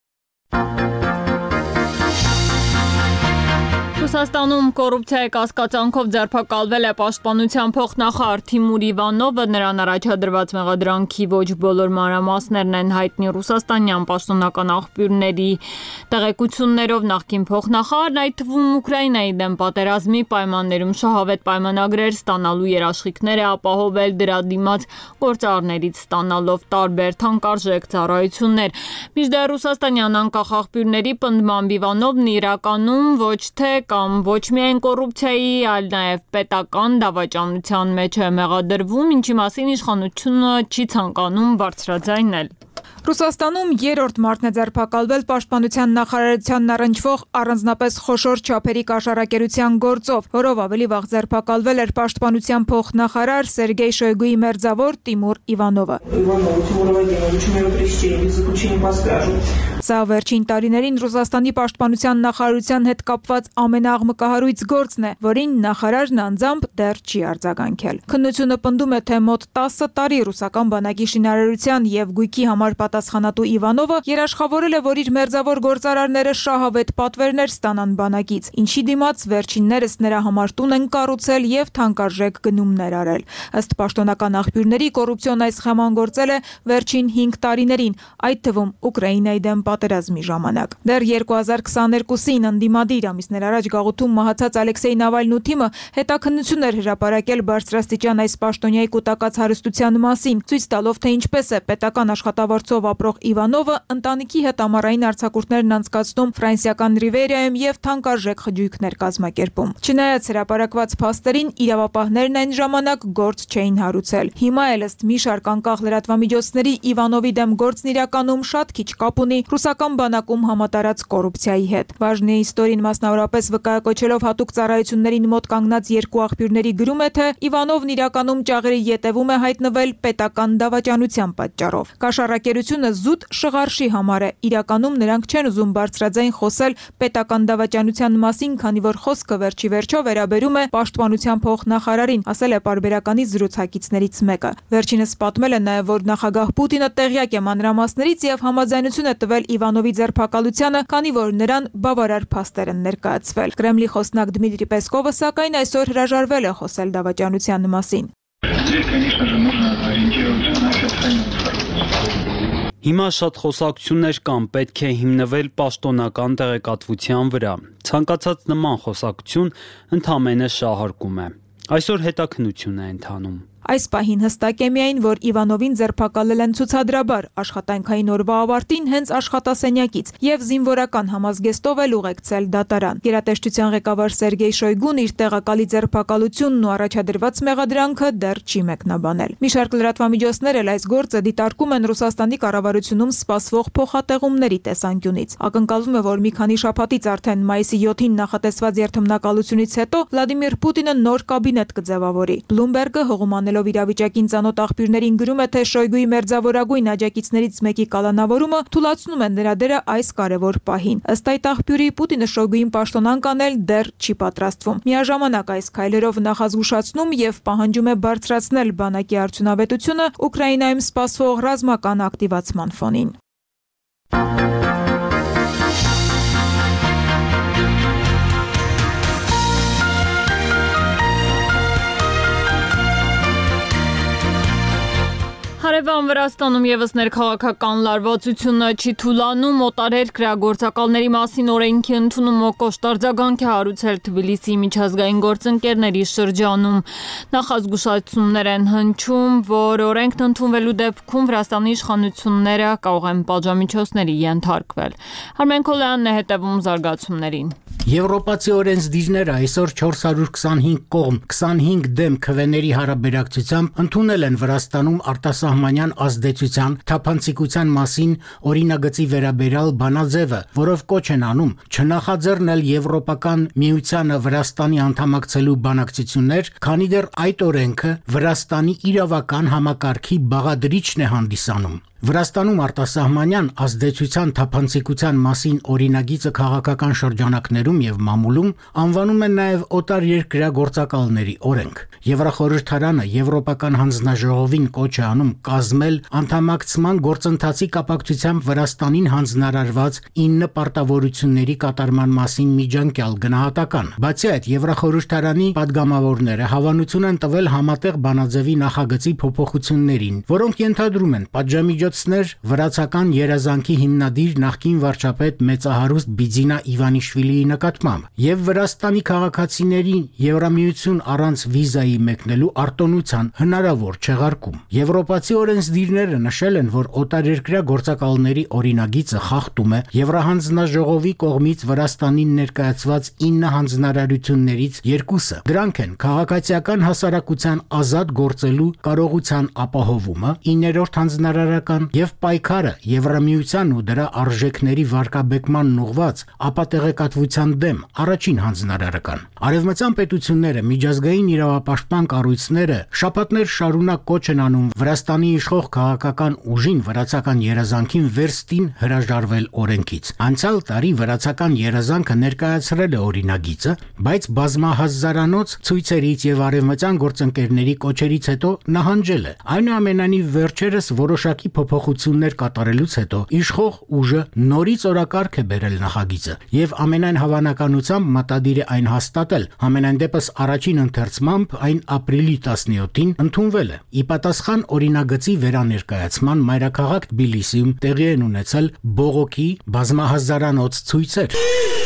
Ռուսաստանում կոռուպցիայի կասկածանքով ձերբակալվել է պաշտպանության փոխնախարար Թիմուր Իվանովը, նրան առաջադրված մեղադրանքի ոչ բոլոր մանրամասներն են հայտնի ռուսաստանյան պաշտոնական աղբյուրների տեղեկություններով նախկին փոխնախարարն, այդ թվում Ուկրաինայի դեմ պատերազմի պայմաններում շահավետ պայմանագրեր ստանալու երաշխիքներ է ապահովել, դրա դիմաց գործարներից ստանալով տարբեր թանկարժեք ծառայություններ։ Մինչդեռ ռուսաստանյան անկախ աղբյուրների պնդմամբ Իվանովն իրականում ոչ թե կամ ոչ միայն կոռուպցիայի, այլ նաև պետական դավաճանության մեջ է մեղադրվում, ինչի մասին իշխանությունը չի ցանկանում բարձրաձայնել։ Ռուսաստանում երրորդ մարտն է ձերբակալվել պաշտպանության նախարարությանն առնչվող առանձնապես խոշոր չափերի կաշառակերության գործով, որով ավելի վաղ ձերբակալվել էր պաշտպանության փոխնախարար Սերգեյ Շոյգուի մերձավոր Տիմուր Իվանովը։ Սա վերջին տարիներին Ռուսաստանի պաշտպանության նախարարության հետ կապված ամենաաղմկահարույց գործն է, որին նախարարն անձամբ դեռ չի արձագանքել։ Քննությունը պնդում է, թե մոտ տասը տարի ռուսական բանակի շինարարության եւ գույքի համար պատասխանատու Իվանովը երաշխավորել է, որ իր մերձավոր գործարարները շահավետ պատվերներ ստանան բանակից, ինչի դիմաց վերջիններս նրա համար տուն են կառուցել եւ թանկարժեք գնումներ արել։ Ըստ պաշտոնական աղբյուրների, կոռուպցիոն այս սխեման գործել է վերջին հինգ տարիներին, այդ թվում Ուկրաինայի դեմ պատերազմի ժամանակ։ Դեռ երկու հազար քսաներկուսին ընդդիմադիր ամիսներ առաջ գաղութում մահացած Ալեքսեյ Նավալնու թիմը հետաքննություն էր հրապարակել բարձրաստիճան այս պաշտոնյայի կուտակած հարստության մասին, ցույց տալով, թե ինչպես է պետական աշխատավարձով ապրող Իվանովը ընտանիքի հետ ամառային արձակուրդներն անցկացնում ֆրանսիական Ռիվերայում եւ թանկարժեք խճույքներ կազմակերպում։ Չնայած հրապարակված փաստերին, իրավապահներն այն ժամանակ գործ չէին հարուցել։ Հիմա էլ ըստ մի շարք անկախ լրատվամիջոցների Իվանովի դեմ գործն իրականում շատ քիչ կապ ունի ռուսական բանակում համատարած կոռուպցիայի հետ։ Վաժնի իստորին մասնավորապես վկայակոչելով հատուկ ծառայություններին մոտ կանգնած երկու աղբյուրների գրում է, թե Իվանովն իրականում ճաղերի ետևում է հայտնվել պետական դավաճանության պատճառով։ Կաշառակերությունը զուտ շղարշի համար է։ Իրականում նրանք չեն ուզում բարձրաձայն խոսել պետական դավաճանության մասին, քանի որ խոսքը վերջի վերջո վերաբերում է պաշտպանության փոխնախարարին, ասել է պարբերականի զրուցակիցներից մեկը։ Վերջինս պատմել է նաև, որ նախագահ Պուտինը տեղյակ է մանրամասներից եւ համաձայնություն է տվել Իվանովի ձերբակալությանը, քանի որ նրան բավարար փաստեր են ներկայացվել։ Կրեմլի խոսնակ Դմիտրի Պեսկովը սակայն այսօր հրաժարվել է խոսել դավաճանության մասին։ Հիմա շատ խոսակցություններ կան, պետք է հիմնվել պաշտոնական տեղեկատվության վրա։ Ցանկացած նման խոսակցություն ընդհանրապես շահարկում է։ Այսօր հետաքննություն է ընթանում։ Այս պահին հստակ է միայն, որ Իվանովին ձերբակալել են ցուցադրաբար, աշխատանքային օրվա ավարտին հենց աշխատասենյակից եւ զինվորական համազգեստով էլ ուղեկցել դատարան։ Գերատեսչության ղեկավար Սերգեյ Շոյգուն իր տեղակալի ձերբակալությունն ու առաջադրված մեղադրանքը դեռ չի մեկնաբանել։ Մի շարք լրատվամիջոցներ էլ այս գործը դիտարկում են Ռուսաստանի կառավարությունում սպասվող փոխատեղումների տեսանկյունից։ Ակնկալվում է, որ մի քանի շաբաթից արդեն մայիսի յոթին նախատեսված երթմնակալությունից հետո Վլադիմիր Պուտինը նոր կաբինետ կձևավորի։ Բլումբերգը հողումանել իրավիճակին ծանոթ աղբյուրներին գրում է, թե Շոյգուի մերձավորագույն աջակիցներից մեկի կալանավորումը թուլացնում է նրա դերը այս կարևոր պահին։ Ըստ այդ աղբյուրի, Պուտինը Շոյգուին պաշտոնանկ անել դեռ չի պատրաստվում։ Միաժամանակ այս քայլերով նախազգուշացնում եւ պահանջում է բարձրացնել բանակի արդյունավետությունը Ուկրաինայում սպասվող ռազմական ակտիվացման ֆոնին։ Հարևան Վրաստանում եւս ներքաղաքական լարվածությունը չի թուլանում, օտարերկրյա գործակալների մասին օրենքի ընդունումը կոշտ արձագանք է հարուցել Թբիլիսիի միջազգային գործընկերների շրջանում։ Նախազգուշացումներ են հնչում, որ օրենքն ընդունվելու դեպքում Վրաստանի իշխանությունները կարող են պատժամիջոցների ենթարկվել։ Արմեն Քոլյանն է հետևում զարգացումներին։ Եվրոպացի օրենսդիրները այսօր չորս հարյուր քսանհինգ կողմ քսանհինգ դեմ քվեների հարաբերակցությամբ ընդունել են Վրաստանում արտասահմանյան ազդեցության թափանցիկության մասին օրինագծի վերաբերյալ բանաձևը, որով կոչ են անում չնախաձեռնել Եվրոպական միությանը Վրաստանի անդամակցելու բանակցություններ, քանի դեռ այդ օրենքը Վրաստանի իրավական համակարգի բաղադրիչն է հանդիսանում։ Վրաստանում արտասահմանյան ազդեցության թափանցիկության մասին օրինագիծը քաղաքական շրջանակներում եւ մամուլում անվանում են նաեւ օտարերկրյա գործակալների օրենք։ Եվրախորհրդարանը Եվրոպական հանձնաժողովին կոչ է անում կազմել անդամակցման գործընթացի կապակցությամբ Վրաստանին հանձնարարված ինը պարտավորությունների կատարման մասին միջանկյալ գնահատական։ Բացի այդ, Եվրախորհրդարանի падգամավորները հավանություն են տվել համատեղ բանաձևի նախագծի փոփոխություններին, որոնք ենթադրում են պատժամիջոց վրացական երազանքի հիմնադիր նախկին վարչապետ մեծահարուստ Բիձինա Իվանիշվիլիի նկատմամբ եւ Վրաստանի քաղաքացիներին Եվրամիություն առանց վիզայի մեկնելու արտոնության հնարավոր չեղարկում։ Եվրոպացի օրենսդիրները նշել են, որ օտարերկրյա գործակալների օրինագիծը խախտում է Եվրահանձնաժողովի կողմից Վրաստանին ներկայացված ինը հանձնարարություններից երկուսը։ Դրանք են քաղաքացիական հասարակության ազատ գործելու կարողության ապահովումը, իններորդ հանձնարարական եւ պայքարը Եվրամիության ու դրա արժեքների վարկաբեկման ուղղված ապատեղեկատվության դեմ առաջին հանձնարարը կան։ Արևմտյան պետությունները, միջազգային իրավապաշտպան կառույցները շաբաթներ շարունակ կոչ են անում Վրաստանի իշխող քաղաքական ուժին վրացական երազանքին վերստին հրաժարվել օրենքից։ Անցյալ տարի վրացական երազանքը ներկայացրել է օրինագիծը, բայց բազմահազարանոց ցույցերից եւ արևմտյան գործընկերների կոչերից հետո նահանջել է։ Այնուամենայնիվ վերջերս որոշակի փոփոխություններ կատարելուց հետո իշխող ուժը նորից օրակարգ է բերել նախագիծը եւ ամենայն հավանականությամբ մտադիր է այն հաստատել։ Համենայն դեպս առաջին ընթերցմամբ այն ապրիլի տասնյոթին ընդունվել է։ Ի պատասխան օրինագծի վերաներկայացման մայրաքաղաք Թբիլիսիում տեղի են ունեցել բողոքի բազմահազարանոց ցույցեր։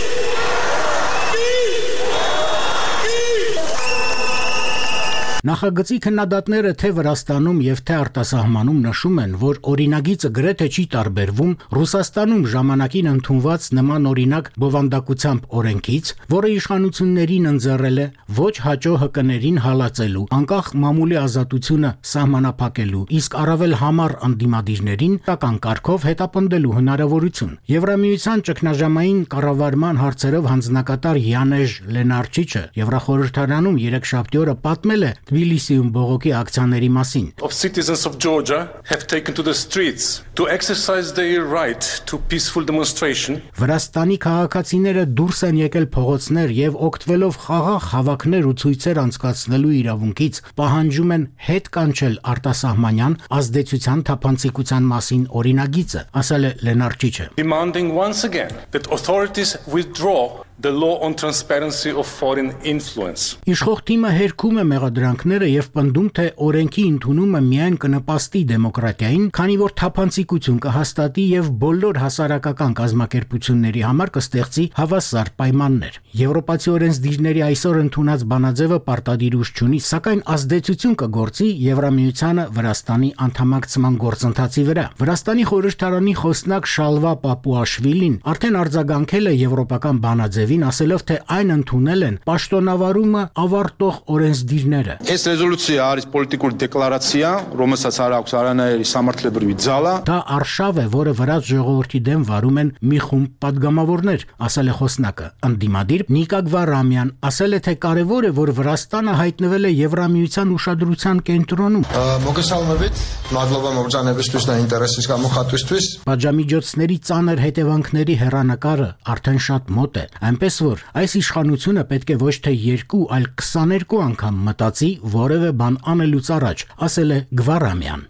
Նախագծի քննադատները թե Վրաստանում եւ թե արտասահմանում նշում են, որ օրինագիծը գրեթե չի տարբերվում Ռուսաստանում ժամանակին ընդունված նման օրինակ բովանդակությամբ օրենքից, որը իշխանություններին ընձեռել է ոչ հաճո հկներին հալածելու, անկախ մամուլի ազատությունը սահմանափակելու, իսկ առավել համառ ընդդիմադիրներին տական կարգով հետապնդելու հնարավորություն։ Եվրամիության ճգնաժամային կառավարման հարցերով հանձնակատար Յանեժ Լենարչիչը Եվրախորհրդարանում երեքշաբթի օրը պատմել է Թբիլիսիում բողոքի ակցիաների մասին։ Of citizens of Georgia have taken to the streets to exercise their right to peaceful demonstration. Վրաստանի քաղաքացիները դուրս են եկել փողոցներ եւ օգտվելով խաղաղ հավաքներ ու ցույցեր անցկացնելու իրավունքից պահանջում են հետ կանչել արտասահմանյան ազդեցության թափանցիկության մասին օրինագիծը, ասել է Լենարչիչը։ Demanding once again that authorities withdraw the law on transparency of foreign influence. Իշխող թիմը հերքում է մեղադրանքները եւ պնդում, թե օրենքի ընդունումը միայն կնպաստի դեմոկրատիային, քանի որ թափանցիկություն կհաստատի եւ բոլոր հասարակական կազմակերպությունների համար կստեղծի հավասար պայմաններ։ Եվրոպացի օրենսդիրների այսօր ընդունած բանաձևը պարտադիր ուժ չունի, սակայն ազդեցություն կգործի Եվրամիությանը Վրաստանի անդամակցման գործընթացի վրա։ Վրաստանի խորհրդարանի խոսնակ Շալվա Պապուաշվիլին արդեն արձագանքել է եվրոպական բանաձևին, ասելով, թե այն ընդունել են պաշտոնավարումը ավարտող օրենսդիրները։ Այս ռեզոլյուցիա არის պոլիտիկურ դեկլարացիա, ռոմեսաց հարավարների սամարտլեբրի ձալա։ Դա արշավ է, որը վրաց ժողովրդի դեմ վարում են մի խումբ падգամավորներ, ասել է խոսնակը։ Ընդդիմադիր Նիկա Գվարամյան ասել է, թե կարևոր է, որ Վրաստանը հայտնվել է Եվրամիության ուշադրության կենտրոնում։ Մոգեսալմովիտ, Նադլովա Մորջանևիստուս դա ինտերեսից կամ խատուստուս։ Պատժամիջոցների ծանր հետևանքների հեռանկարը արդեն շատ մոտ է, այնպես որ այս իշխանությունը պետք է ոչ թե երկու, այլ քսաներկու անգամ մտածի որևէ բան անելուց առաջ, ասել է Գվարամյան։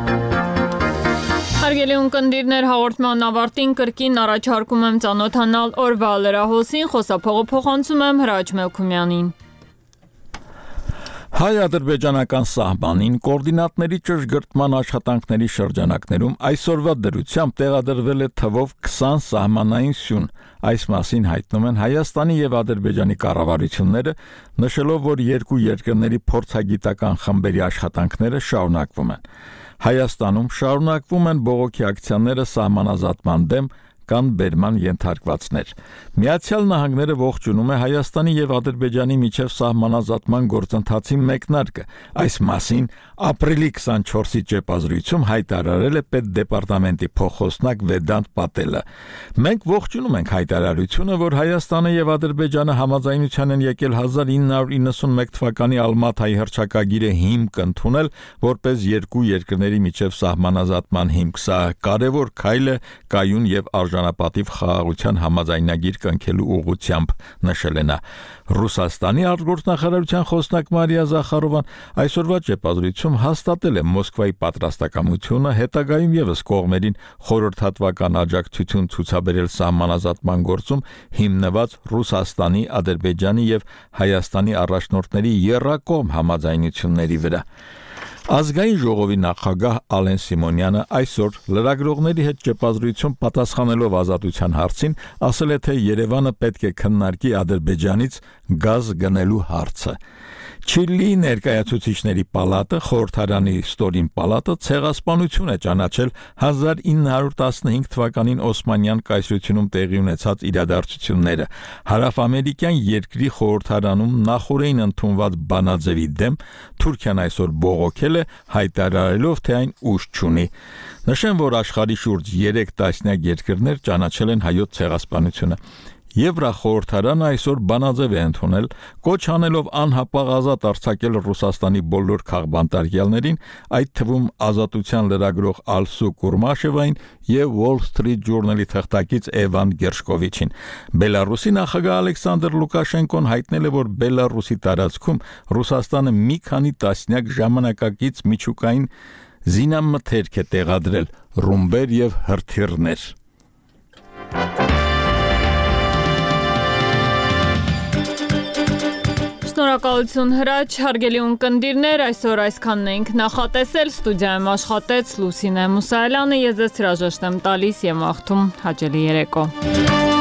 Հարգելի ունկնդիրներ, հաղորդման ավարտին կրկին առաջարկում եմ ծանոթանալ օրվա լրահոսին, խոսափողը փոխանցում եմ Հրաչ Մելքումյանին։ Հայ-ադրբեջանական սահմանին կոորդինատների ճշգրտման աշխատանքների շրջանակներում այսօրվա դրությամբ տեղադրվել է թվով քսան սահմանային սյուն։ Այս մասին հայտնում են Հայաստանի եւ Ադրբեջանի կառավարությունները, նշելով, որ երկու երկրների փորձագիտական խմբերի աշխատանքները շարունակվում են։ Հայաստանում շարունակվում են բողոքի ակցիաները սահմանազատման դեմ կան բերման ենթարկվածներ։ Միացյալ Նահանգները ողջունում է Հայաստանի եւ Ադրբեջանի միջև սահմանազատման գործընթացի մեկնարկը։ Այս մասին ապրիլի քսանչորսի ճեպազրույցում հայտարարել է պետդեպարտամենտի փոխոսնակ Վեդանտ Պատելը։ Մենք ողջունում ենք հայտարարությունը, որ Հայաստանը եւ Ադրբեջանը համաձայնության են եկել հազար ինը հարյուր իննսունմեկ թվականի Ալմաթայի հռչակագիրը հիմք ընդունել, որպես երկու երկրների միջև սահմանազատման հիմք։ Սա կարևոր քայլ է կայուն եւ արժանապատիվ խաղաղության համաձայնագիր կնքելու ուղղությամբ, նշել է նա։ Ռուսաստանի արտգործնախարարության խոսնակ Մարիա Զախարովան այսօրվա ճեպազրույցում հաստատել է Մոսկվայի պատրաստակամությունը հետագայում եւս կողմերին խորհրդատվական աջակցություն ցուցաբերել սահմանազատման գործում հիմնված Ռուսաստանի, Ադրբեջանի եւ Հայաստանի առաջնորդների եռակողմ համաձայնությունների վրա։ Ազգային ժողովի նախագահ Ալեն Սիմոնյանը այսօր լրագրողների հետ ճեպազրույցում պատասխանելով ազատության հարցին ասել է, թե Երևանը պետք է քննարկի Ադրբեջանից գազ գնելու հարցը։ Չիլիի ներկայացուցիչների պալատը, խորհրդարանի ստորին պալատը ցեղասպանություն է ճանաչել հազար ինը հարյուր տասնհինգ թվականին Օսմանյան կայսրությունում տեղի ունեցած իրադարձությունները։ Հարավամերիկյան երկրի խորհրդարանում նախորդին ընդունված բանաձևի դեմ Թուրքիան այսօր բողոքել է է հայտարարելով, թե այն ուժ չունի։ Նշեմ, որ աշխարհի շուրջ երեք տասնյակ երկրներ ճանաչել են հայոց ցեղասպանությունը։ Եվրախորհրդարանը այսօր բանաձև է ընդունել, կոչ անելով անհապաղ ազատ արձակել Ռուսաստանի բոլոր քաղբանտարկյալներին, այդ թվում ազատության լրագրող Ալսու Կուրմաշևային եւ Wall Street Journal-ի թղթակից Էվան Գերշկովիչին։ Բելարուսի նախագահ Ալեքսանդր Լուկաշենկոն հայտնել է, որ Բելարուսի տարածքում Ռուսաստանը մի քանի տասնյակ ժամանակակից միջուկային զինամթերք է տեղադրել, ռումբեր եւ հրթիռներ։ Շնորհակալություն Հրաչ, հարգելի ունկնդիրներ, այսօր այսքանն ենք նախատեսել, ստուդիայում աշխատեց Լուսինե Մուսայելյանը, ես ձեզ հրաժեշտ եմ տալիս եւ մաղթում հաճելի երեկո։